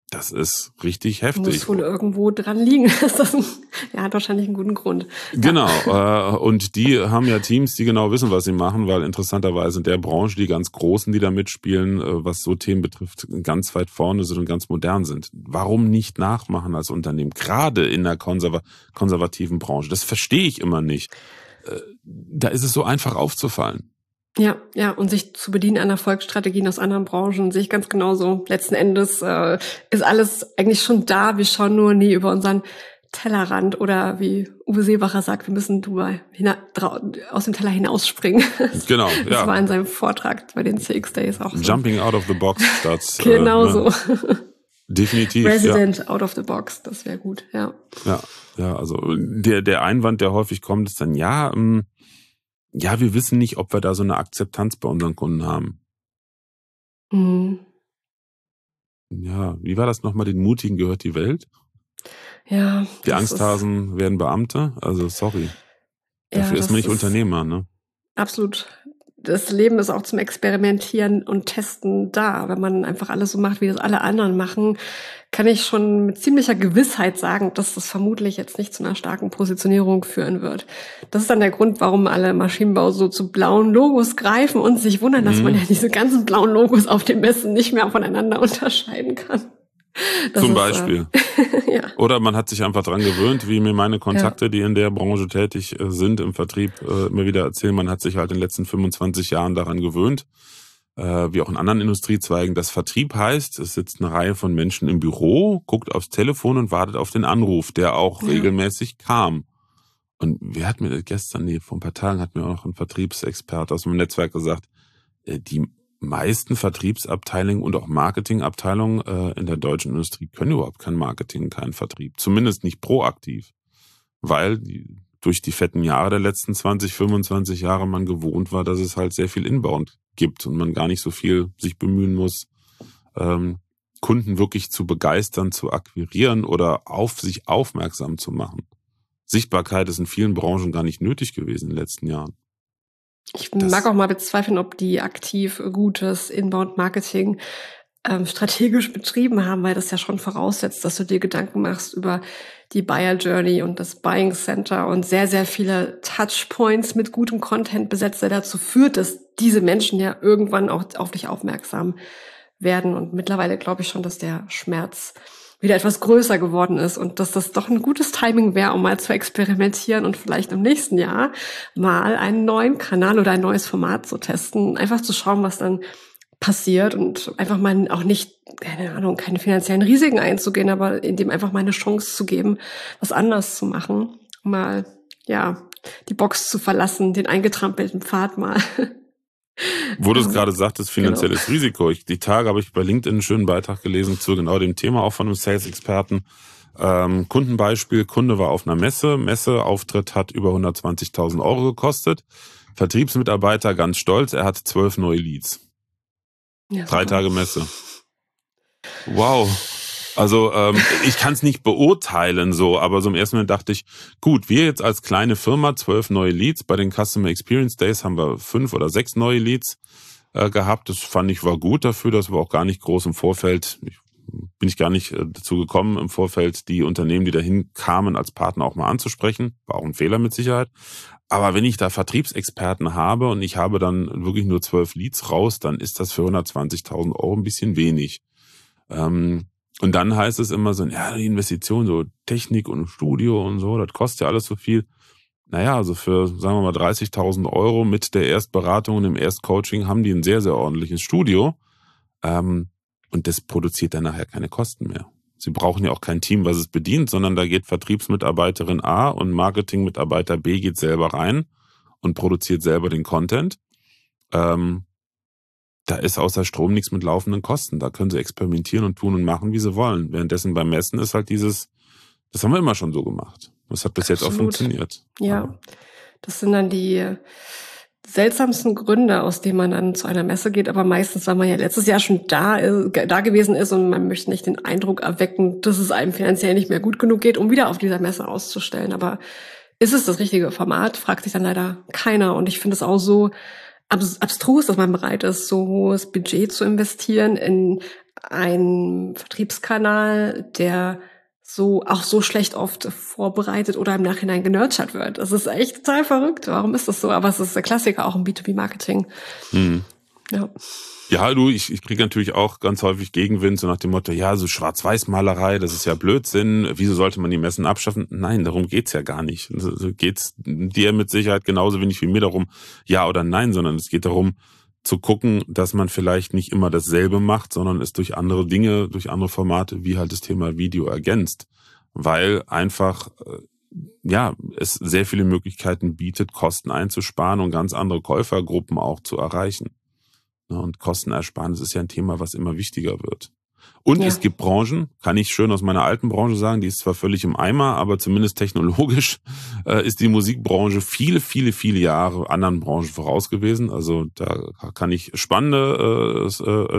Das ist richtig heftig. Muss wohl irgendwo dran liegen. Ja, hat wahrscheinlich einen guten Grund. Genau. Und die haben ja Teams, die genau wissen, was sie machen, weil interessanterweise in der Branche die ganz Großen, die da mitspielen, was so Themen betrifft, ganz weit vorne sind und ganz modern sind. Warum nicht nachmachen als Unternehmen? Gerade in der konservativen Branche. Das verstehe ich immer nicht. Da ist es so einfach aufzufallen. Ja, und sich zu bedienen an Erfolgsstrategien aus anderen Branchen sehe ich ganz genauso. Letzten Endes ist alles eigentlich schon da. Wir schauen nur nie über unseren Tellerrand oder wie Uwe Seebacher sagt, wir müssen aus dem Teller hinausspringen. Genau, ja. Das war in seinem Vortrag bei den CX Days auch so. Jumping out of the box statt. Genau so. Definitiv. Resident out of the box, das wäre gut, ja. Ja, also der Einwand, der häufig kommt, ist dann, ja, wir wissen nicht, ob wir da so eine Akzeptanz bei unseren Kunden haben. Mhm. Ja, wie war das nochmal? Den Mutigen gehört die Welt? Ja. Die Angsthasen werden Beamte? Also sorry. Dafür ist man nicht Unternehmer, ne? Absolut. Das Leben ist auch zum Experimentieren und Testen da. Wenn man einfach alles so macht, wie das alle anderen machen, kann ich schon mit ziemlicher Gewissheit sagen, dass das vermutlich jetzt nicht zu einer starken Positionierung führen wird. Das ist dann der Grund, warum alle Maschinenbau so zu blauen Logos greifen und sich wundern, dass man ja diese ganzen blauen Logos auf den Messen nicht mehr voneinander unterscheiden kann. Zum Beispiel. Ja. Oder man hat sich einfach dran gewöhnt, wie mir meine Kontakte, die in der Branche tätig sind, im Vertrieb, immer wieder erzählen, man hat sich halt in den letzten 25 Jahren daran gewöhnt, wie auch in anderen Industriezweigen, dass Vertrieb heißt, es sitzt eine Reihe von Menschen im Büro, guckt aufs Telefon und wartet auf den Anruf, der auch regelmäßig kam. Und wer hat mir das vor ein paar Tagen hat mir auch noch ein Vertriebsexperte aus meinem Netzwerk gesagt, die meisten Vertriebsabteilungen und auch Marketingabteilungen in der deutschen Industrie können überhaupt kein Marketing, keinen Vertrieb. Zumindest nicht proaktiv. Weil durch die fetten Jahre der letzten 20, 25 Jahre man gewohnt war, dass es halt sehr viel Inbound gibt und man gar nicht so viel sich bemühen muss, Kunden wirklich zu begeistern, zu akquirieren oder auf sich aufmerksam zu machen. Sichtbarkeit ist in vielen Branchen gar nicht nötig gewesen in den letzten Jahren. Ich mag auch mal bezweifeln, ob die aktiv gutes Inbound-Marketing strategisch betrieben haben, weil das ja schon voraussetzt, dass du dir Gedanken machst über die Buyer Journey und das Buying Center und sehr, sehr viele Touchpoints mit gutem Content besetzt, der dazu führt, dass diese Menschen ja irgendwann auch auf dich aufmerksam werden. Und mittlerweile glaube ich schon, dass der Schmerz wieder etwas größer geworden ist und dass das doch ein gutes Timing wäre, um mal zu experimentieren und vielleicht im nächsten Jahr mal einen neuen Kanal oder ein neues Format zu testen, einfach zu schauen, was dann passiert und einfach mal auch nicht, keine finanziellen Risiken einzugehen, aber in dem einfach mal eine Chance zu geben, was anders zu machen, mal, die Box zu verlassen, den eingetrampelten Pfad mal. Wo du es gerade sagtest, finanzielles Risiko. Die Tage habe ich bei LinkedIn einen schönen Beitrag gelesen zu genau dem Thema, auch von einem Sales-Experten. Kundenbeispiel, Kunde war auf einer Messeauftritt hat über 120.000 Euro gekostet. Vertriebsmitarbeiter ganz stolz, er hat 12 neue Leads. Ja, 3 Tage Messe. Wow. Also ich kann es nicht beurteilen so, aber so im ersten Moment dachte ich, gut, wir jetzt als kleine Firma 12 neue Leads, bei den Customer Experience Days haben wir 5 oder 6 neue Leads gehabt. Das fand ich war gut dafür, dass wir auch gar nicht groß im Vorfeld, bin ich gar nicht dazu gekommen, im Vorfeld die Unternehmen, die dahin kamen, als Partner auch mal anzusprechen. War auch ein Fehler mit Sicherheit. Aber wenn ich da Vertriebsexperten habe und ich habe dann wirklich nur 12 Leads raus, dann ist das für 120.000 Euro ein bisschen wenig. Und dann heißt es immer so, die Investition, so Technik und Studio und so, das kostet ja alles so viel. Naja, also für, sagen wir mal, 30.000 Euro mit der Erstberatung und dem Erstcoaching haben die ein sehr, sehr ordentliches Studio. Und das produziert dann nachher keine Kosten mehr. Sie brauchen ja auch kein Team, was es bedient, sondern da geht Vertriebsmitarbeiterin A und Marketingmitarbeiter B geht selber rein und produziert selber den Content. Da ist außer Strom nichts mit laufenden Kosten. Da können sie experimentieren und tun und machen, wie sie wollen. Währenddessen beim Messen ist halt das haben wir immer schon so gemacht. Das hat bis jetzt auch funktioniert. Ja, das sind dann die seltsamsten Gründe, aus denen man dann zu einer Messe geht, aber meistens, weil man ja letztes Jahr schon da gewesen ist und man möchte nicht den Eindruck erwecken, dass es einem finanziell nicht mehr gut genug geht, um wieder auf dieser Messe auszustellen. Aber ist es das richtige Format, fragt sich dann leider keiner. Und ich finde es auch so abstrus, dass man bereit ist, so hohes Budget zu investieren in ein Vertriebskanal, der auch so schlecht oft vorbereitet oder im Nachhinein genurtured wird. Das ist echt total verrückt. Warum ist das so? Aber es ist der Klassiker auch im B2B-Marketing. Ja. Ja, ich kriege natürlich auch ganz häufig Gegenwind, so nach dem Motto, ja, so Schwarz-Weiß-Malerei, das ist ja Blödsinn, wieso sollte man die Messen abschaffen? Nein, darum geht's ja gar nicht. Geht's dir mit Sicherheit genauso wenig wie mir darum, ja oder nein, sondern es geht darum, zu gucken, dass man vielleicht nicht immer dasselbe macht, sondern es durch andere Dinge, durch andere Formate, wie halt das Thema Video ergänzt. Weil einfach, es sehr viele Möglichkeiten bietet, Kosten einzusparen und ganz andere Käufergruppen auch zu erreichen. Und Kostenersparnis ist ja ein Thema, was immer wichtiger wird. Und es gibt Branchen, kann ich schön aus meiner alten Branche sagen, die ist zwar völlig im Eimer, aber zumindest technologisch ist die Musikbranche viele, viele, viele Jahre anderen Branchen voraus gewesen. Also da kann ich spannende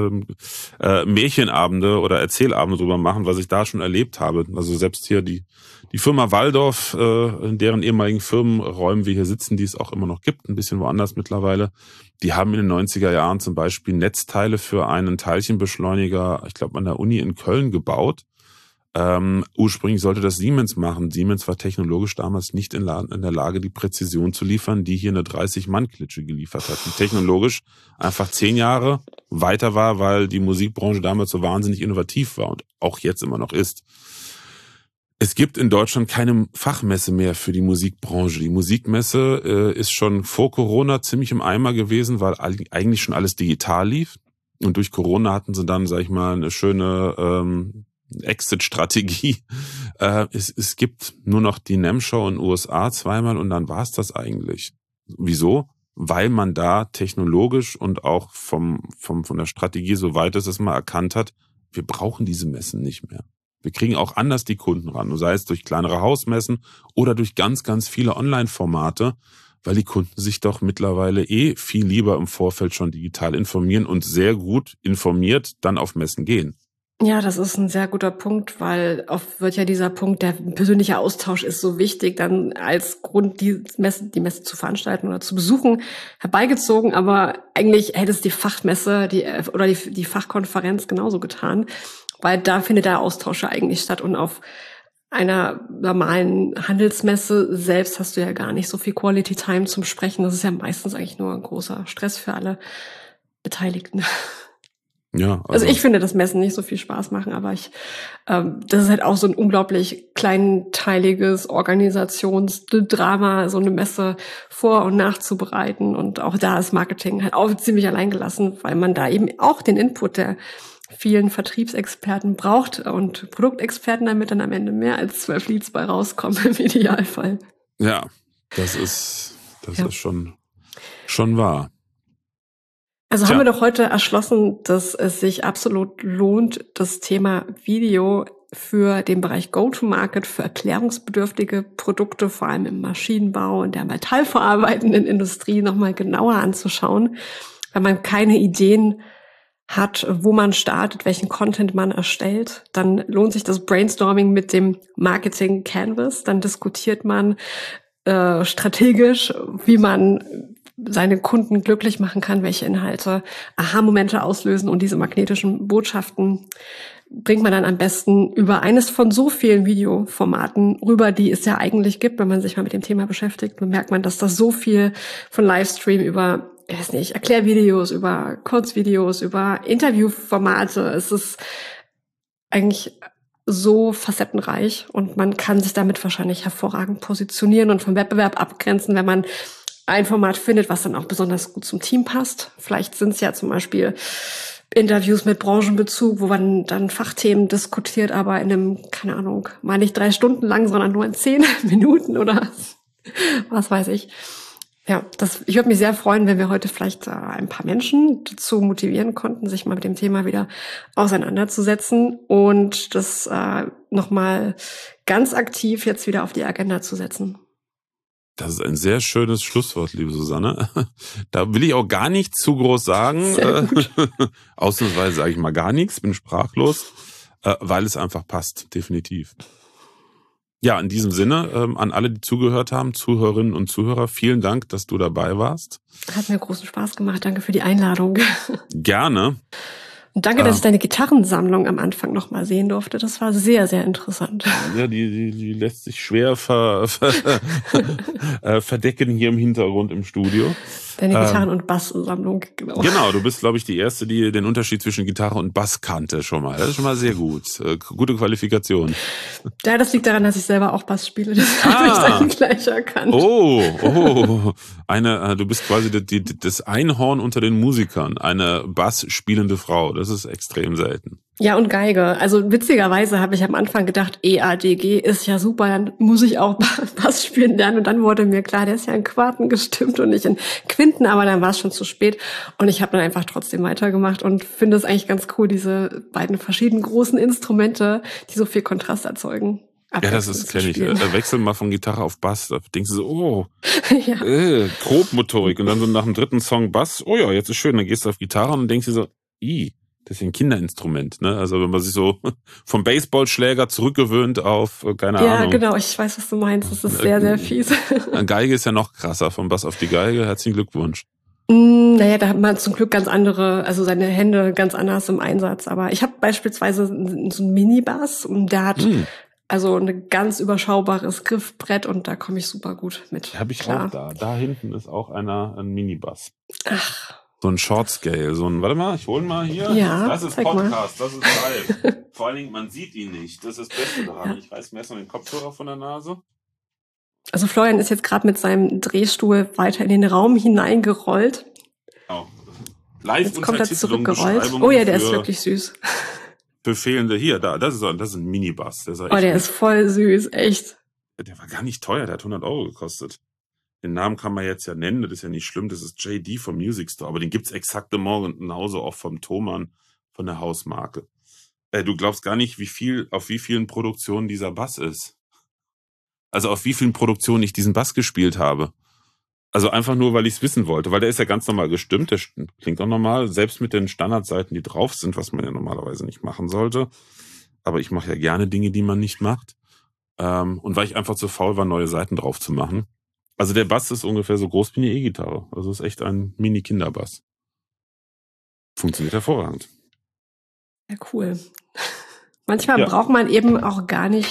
Märchenabende oder Erzählabende drüber machen, was ich da schon erlebt habe. Also selbst hier die Firma Waldorf, in deren ehemaligen Firmenräumen wir hier sitzen, die es auch immer noch gibt, ein bisschen woanders mittlerweile, die haben in den 90er Jahren zum Beispiel Netzteile für einen Teilchenbeschleuniger, ich glaube an der Uni in Köln gebaut. Ursprünglich sollte das Siemens machen. Siemens war technologisch damals nicht in der Lage, die Präzision zu liefern, die hier eine 30-Mann-Klitsche geliefert hat. Die technologisch einfach 10 Jahre weiter war, weil die Musikbranche damals so wahnsinnig innovativ war und auch jetzt immer noch ist. Es gibt in Deutschland keine Fachmesse mehr für die Musikbranche. Die Musikmesse ist schon vor Corona ziemlich im Eimer gewesen, weil eigentlich schon alles digital lief. Und durch Corona hatten sie dann, sag ich mal, eine schöne Exit-Strategie. Es gibt nur noch die NAMM-Show in den USA zweimal und dann war's das eigentlich. Wieso? Weil man da technologisch und auch von der Strategie so weit ist, dass man erkannt hat, wir brauchen diese Messen nicht mehr. Wir kriegen auch anders die Kunden ran, sei es durch kleinere Hausmessen oder durch ganz, ganz viele Online-Formate, weil die Kunden sich doch mittlerweile viel lieber im Vorfeld schon digital informieren und sehr gut informiert dann auf Messen gehen. Ja, das ist ein sehr guter Punkt, weil oft wird ja dieser Punkt, der persönliche Austausch ist so wichtig, dann als Grund, die Messe zu veranstalten oder zu besuchen, herbeigezogen. Aber eigentlich hätte es die Fachmesse die Fachkonferenz genauso getan, weil da findet der Austausch ja eigentlich statt. Und auf einer normalen Handelsmesse selbst hast du ja gar nicht so viel Quality Time zum Sprechen. Das ist ja meistens eigentlich nur ein großer Stress für alle Beteiligten. Ja, also ich finde, dass Messen nicht so viel Spaß machen, aber das ist halt auch so ein unglaublich kleinteiliges Organisationsdrama, so eine Messe vor- und nachzubereiten. Und auch da ist Marketing halt auch ziemlich alleingelassen, weil man da eben auch den Input der vielen Vertriebsexperten braucht und Produktexperten, damit dann am Ende mehr als 12 Leads bei rauskommen im Idealfall. Ja, das ist schon wahr. Also haben wir doch heute erschlossen, dass es sich absolut lohnt, das Thema Video für den Bereich Go-to-Market, für erklärungsbedürftige Produkte, vor allem im Maschinenbau und der metallverarbeitenden Industrie nochmal genauer anzuschauen, weil man keine Ideen hat, wo man startet, welchen Content man erstellt, dann lohnt sich das Brainstorming mit dem Marketing Canvas. Dann diskutiert man strategisch, wie man seine Kunden glücklich machen kann, welche Inhalte Aha-Momente auslösen, und diese magnetischen Botschaften bringt man dann am besten über eines von so vielen Videoformaten rüber, die es ja eigentlich gibt. Wenn man sich mal mit dem Thema beschäftigt, bemerkt man, dass das so viel von Livestream über Erklärvideos, über Kurzvideos, über Interviewformate, es ist eigentlich so facettenreich und man kann sich damit wahrscheinlich hervorragend positionieren und vom Wettbewerb abgrenzen, wenn man ein Format findet, was dann auch besonders gut zum Team passt. Vielleicht sind es ja zum Beispiel Interviews mit Branchenbezug, wo man dann Fachthemen diskutiert, aber in einem, keine Ahnung, mal nicht 3 Stunden lang, sondern nur in 10 Minuten oder was weiß ich. Ja, ich würde mich sehr freuen, wenn wir heute vielleicht ein paar Menschen dazu motivieren konnten, sich mal mit dem Thema wieder auseinanderzusetzen und das nochmal ganz aktiv jetzt wieder auf die Agenda zu setzen. Das ist ein sehr schönes Schlusswort, liebe Susanne. Da will ich auch gar nichts zu groß sagen. Sehr gut. Ausnahmsweise sage ich mal gar nichts, bin sprachlos, weil es einfach passt, definitiv. Ja, in diesem Sinne, an alle, die zugehört haben, Zuhörerinnen und Zuhörer, vielen Dank, dass du dabei warst. Hat mir großen Spaß gemacht. Danke für die Einladung. Gerne. Danke, dass ich deine Gitarrensammlung am Anfang noch mal sehen durfte. Das war sehr, sehr interessant. Ja, die lässt sich schwer verdecken hier im Hintergrund im Studio. Deine Gitarren- und Basssammlung, genau. Genau, du bist, glaube ich, die Erste, die den Unterschied zwischen Gitarre und Bass kannte schon mal. Das ist schon mal sehr gut. Gute Qualifikation. Ja, das liegt daran, dass ich selber auch Bass spiele. Das habe ich dann gleich erkannt. Oh. Du bist quasi das Einhorn unter den Musikern. Eine Bass-spielende Frau. Das ist extrem selten. Ja, und Geige. Also witzigerweise habe ich am Anfang gedacht, EADG ist ja super, dann muss ich auch Bass spielen lernen. Und dann wurde mir klar, der ist ja in Quarten gestimmt und nicht in Quinten, aber dann war es schon zu spät. Und ich habe dann einfach trotzdem weitergemacht und finde es eigentlich ganz cool, diese beiden verschiedenen großen Instrumente, die so viel Kontrast erzeugen. Ja, das kenne ich. Wechsel mal von Gitarre auf Bass. Da denkst du so, Grobmotorik. Und dann so nach dem dritten Song Bass, oh ja, jetzt ist schön. Dann gehst du auf Gitarre und denkst dir so, das ist ein Kinderinstrument, ne? Also wenn man sich so vom Baseballschläger zurückgewöhnt auf, keine Ahnung. Ja, genau, ich weiß, was du meinst. Das ist sehr, sehr fies. Geige ist ja noch krasser, vom Bass auf die Geige. Herzlichen Glückwunsch. Naja, da hat man zum Glück ganz andere, also seine Hände ganz anders im Einsatz. Aber ich habe beispielsweise so einen Mini-Bass und der hat also ein ganz überschaubares Griffbrett und da komme ich super gut mit. Habe ich klar. Auch da. Da hinten ist auch ein Mini-Bass. Ach. So ein Short Scale, warte mal, ich hole mal hier. Ja, das ist Podcast, das ist live. Vor allen Dingen, man sieht ihn nicht. Das ist das Beste daran. Ja. Ich reiß mir erstmal den Kopfhörer von der Nase. Also Florian ist jetzt gerade mit seinem Drehstuhl weiter in den Raum hineingerollt. Oh. Live jetzt kommt er zurückgerollt. Oh ja, der ist wirklich süß. Für fehlende, das ist ein Mini-Bass. Der ist voll süß, echt. Der war gar nicht teuer, der hat 100 € gekostet. Den Namen kann man jetzt ja nennen, das ist ja nicht schlimm, das ist JD vom Music Store, aber den gibt's exaktement genauso auch vom Thomann, von der Hausmarke. Du glaubst gar nicht, auf wie vielen Produktionen dieser Bass ist. Also auf wie vielen Produktionen ich diesen Bass gespielt habe. Also einfach nur, weil ich es wissen wollte, weil der ist ja ganz normal gestimmt, der klingt auch normal, selbst mit den Standardseiten, die drauf sind, was man ja normalerweise nicht machen sollte. Aber ich mache ja gerne Dinge, die man nicht macht. Und weil ich einfach zu faul war, neue Seiten drauf zu machen. Also der Bass ist ungefähr so groß wie eine E-Gitarre. Also ist echt ein Mini-Kinderbass. Funktioniert hervorragend. Ja, cool. Manchmal braucht man eben auch gar nicht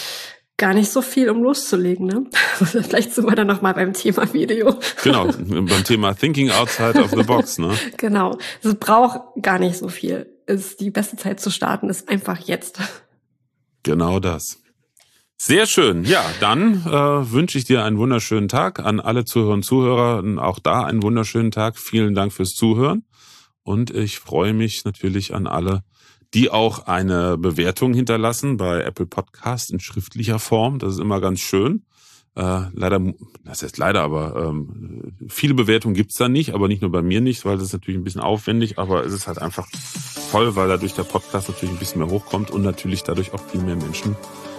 so viel, um loszulegen, ne? Vielleicht sind wir dann nochmal beim Thema Video. Genau, beim Thema Thinking Outside of the Box, ne? Genau. Es braucht gar nicht so viel. Die beste Zeit zu starten ist einfach jetzt. Genau das. Sehr schön. Ja, dann wünsche ich dir einen wunderschönen Tag. An alle Zuhörerinnen und Zuhörer auch da einen wunderschönen Tag. Vielen Dank fürs Zuhören. Und ich freue mich natürlich an alle, die auch eine Bewertung hinterlassen bei Apple Podcast in schriftlicher Form. Das ist immer ganz schön. Leider, das heißt leider, aber viele Bewertungen gibt's da nicht, aber nicht nur bei mir nicht, weil das ist natürlich ein bisschen aufwendig, aber es ist halt einfach toll, weil dadurch der Podcast natürlich ein bisschen mehr hochkommt und natürlich dadurch auch viel mehr Menschen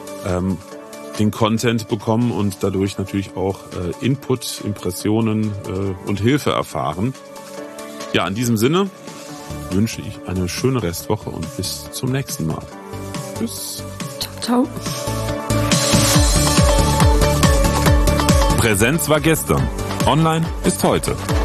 den Content bekommen und dadurch natürlich auch Input, Impressionen und Hilfe erfahren. Ja, in diesem Sinne wünsche ich eine schöne Restwoche und bis zum nächsten Mal. Tschüss. Ciao, ciao. Präsenz war gestern. Online ist heute.